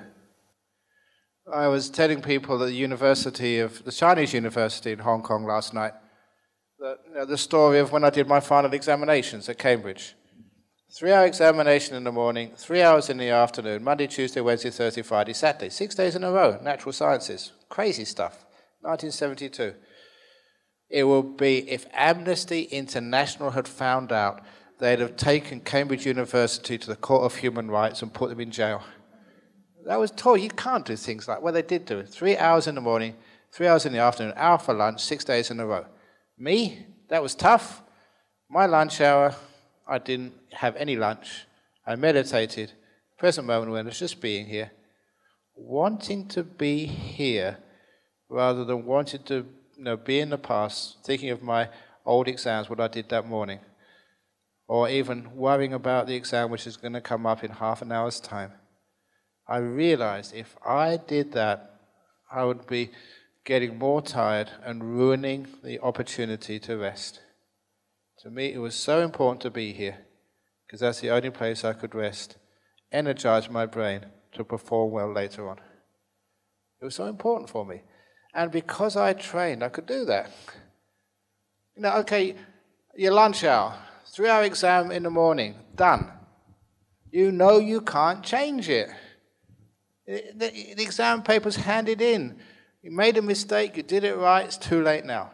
I was telling people at the university of, the Chinese university in Hong Kong last night, that, you know, the story of when I did my final examinations at Cambridge. Three-hour examination in the morning, three hours in the afternoon, Monday, Tuesday, Wednesday, Thursday, Friday, Saturday, six days in a row, natural sciences, crazy stuff, nineteen seventy-two. It would be, if Amnesty International had found out, they'd have taken Cambridge University to the Court of Human Rights and put them in jail. That was told, you can't do things like, well, they did do it. Three hours in the morning, three hours in the afternoon, an hour for lunch, six days in a row. Me, that was tough. My lunch hour, I didn't have any lunch. I meditated. Present moment awareness, just being here. Wanting to be here rather than wanting to, you know, be in the past, thinking of my old exams, what I did that morning. Or even worrying about the exam which is going to come up in half an hour's time. I realized if I did that, I would be getting more tired and ruining the opportunity to rest. To me, it was so important to be here, because that's the only place I could rest, energize my brain to perform well later on. It was so important for me. And because I trained, I could do that. You know, okay, your lunch hour, three-hour exam in the morning, done. You know you can't change it. The, the exam paper's handed in. You made a mistake, you did it right, it's too late now.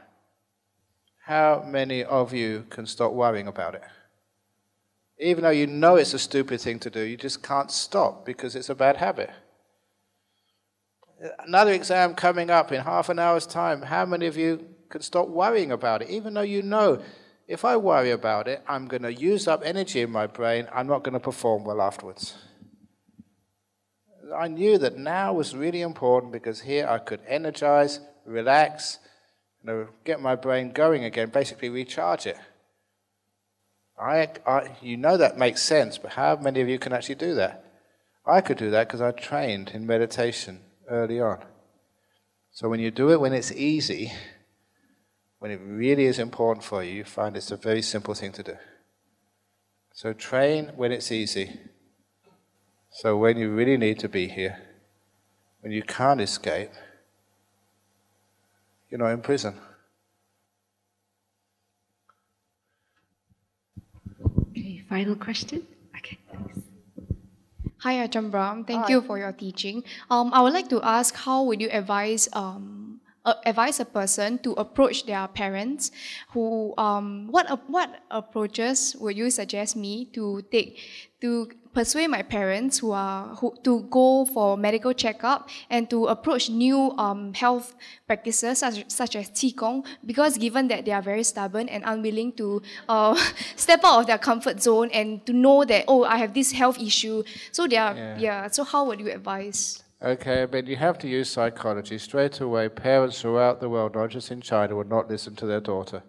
How many of you can stop worrying about it? Even though you know it's a stupid thing to do, you just can't stop because it's a bad habit. Another exam coming up in half an hour's time, how many of you can stop worrying about it? Even though you know, if I worry about it, I'm going to use up energy in my brain, I'm not going to perform well afterwards. I knew that now was really important because here I could energize, relax, you know, get my brain going again, basically recharge it. I, I, you know that makes sense, but how many of you can actually do that? I could do that because I trained in meditation early on. So when you do it when it's easy, when it really is important for you, you find it's a very simple thing to do. So train when it's easy. So when you really need to be here, when you can't escape, you're not in prison. Okay, final question. Okay, thanks. Hi, Ajahn Brahm. Thank Hi. you for your teaching. Um, I would like to ask, how would you advise um, uh, advise a person to approach their parents? Who um, what uh, what approaches would you suggest me to take to persuade my parents who are who, to go for medical checkup and to approach new um, health practices such, such as Qigong, because given that they are very stubborn and unwilling to uh, step out of their comfort zone and to know that, oh, I have this health issue. So they are, yeah. yeah. So how would you advise? Okay, but you have to use psychology. Straight away, parents throughout the world, not just in China, would not listen to their daughter.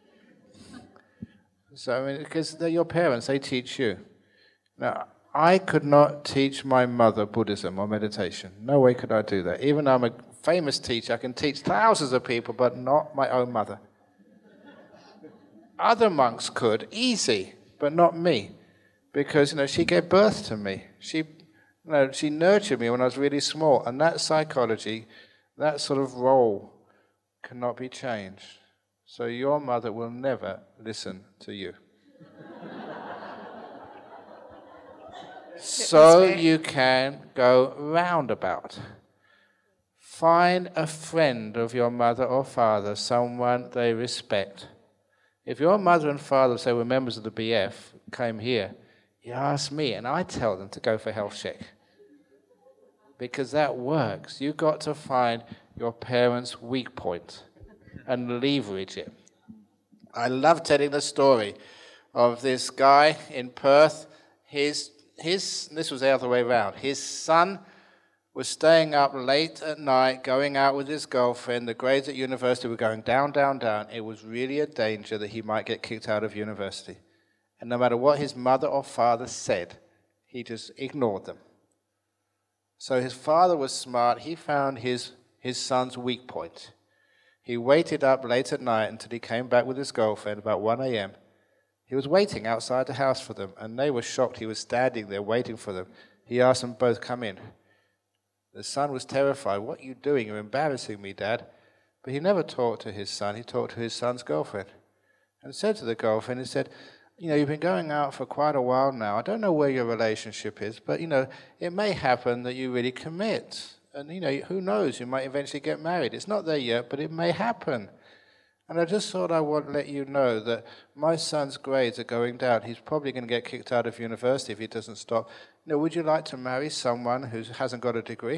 So, I mean, because they're your parents, they teach you. Now, I could not teach my mother Buddhism or meditation. No way could I do that. Even though I'm a famous teacher, I can teach thousands of people, but not my own mother. Other monks could, easy, but not me. Because, you know, she gave birth to me. She, you know, she nurtured me when I was really small. And that psychology, that sort of role cannot be changed. So your mother will never listen to you. So you can go roundabout. Find a friend of your mother or father, someone they respect. If your mother and father, say, were members of the B F, came here, you ask me, and I tell them to go for health check. because that works. You've got to find your parents' weak point and leverage it. I love telling the story of this guy in Perth. His, his, this was the other way around. His son was staying up late at night, going out with his girlfriend. The grades at university were going down, down, down. It was really a danger that he might get kicked out of university. And no matter what his mother or father said, he just ignored them. So his father was smart. He found his, his son's weak point. He waited up late at night until he came back with his girlfriend about one a m He was waiting outside the house for them, and they were shocked he was standing there waiting for them. He asked them both, come in. The son was terrified. What are you doing? You're embarrassing me, Dad. But he never talked to his son. He talked to his son's girlfriend. And said to the girlfriend, he said, you know, you've been going out for quite a while now. I don't know where your relationship is, but, you know, it may happen that you really commit. And, you know, who knows? You might eventually get married. It's not there yet, but it may happen. And I just thought I would let you know that my son's grades are going down. He's probably going to get kicked out of university if he doesn't stop. You know, would you like to marry someone who hasn't got a degree?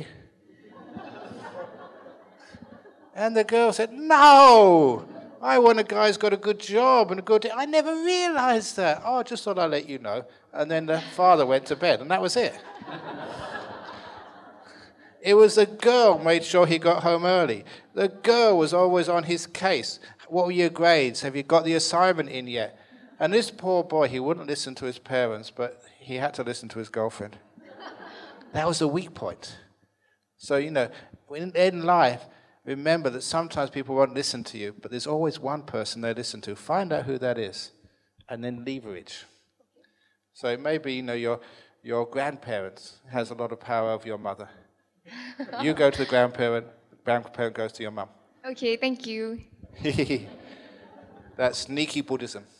And the girl said, no! I want a guy who's got a good job and a good... I never realized that. Oh, I just thought I'd let you know. And then the father went to bed, and that was it. It was the girl made sure he got home early. The girl was always on his case. What were your grades? Have you got the assignment in yet? And this poor boy, he wouldn't listen to his parents, but he had to listen to his girlfriend. That was the weak point. So, you know, in, in life, remember that sometimes people won't listen to you, but there's always one person they listen to. Find out who that is, and then leverage. So it may be, you know, your, your grandparents has a lot of power over your mother. You go to the grandparent, the grandparent goes to your mum. Okay, thank you. That's sneaky Buddhism.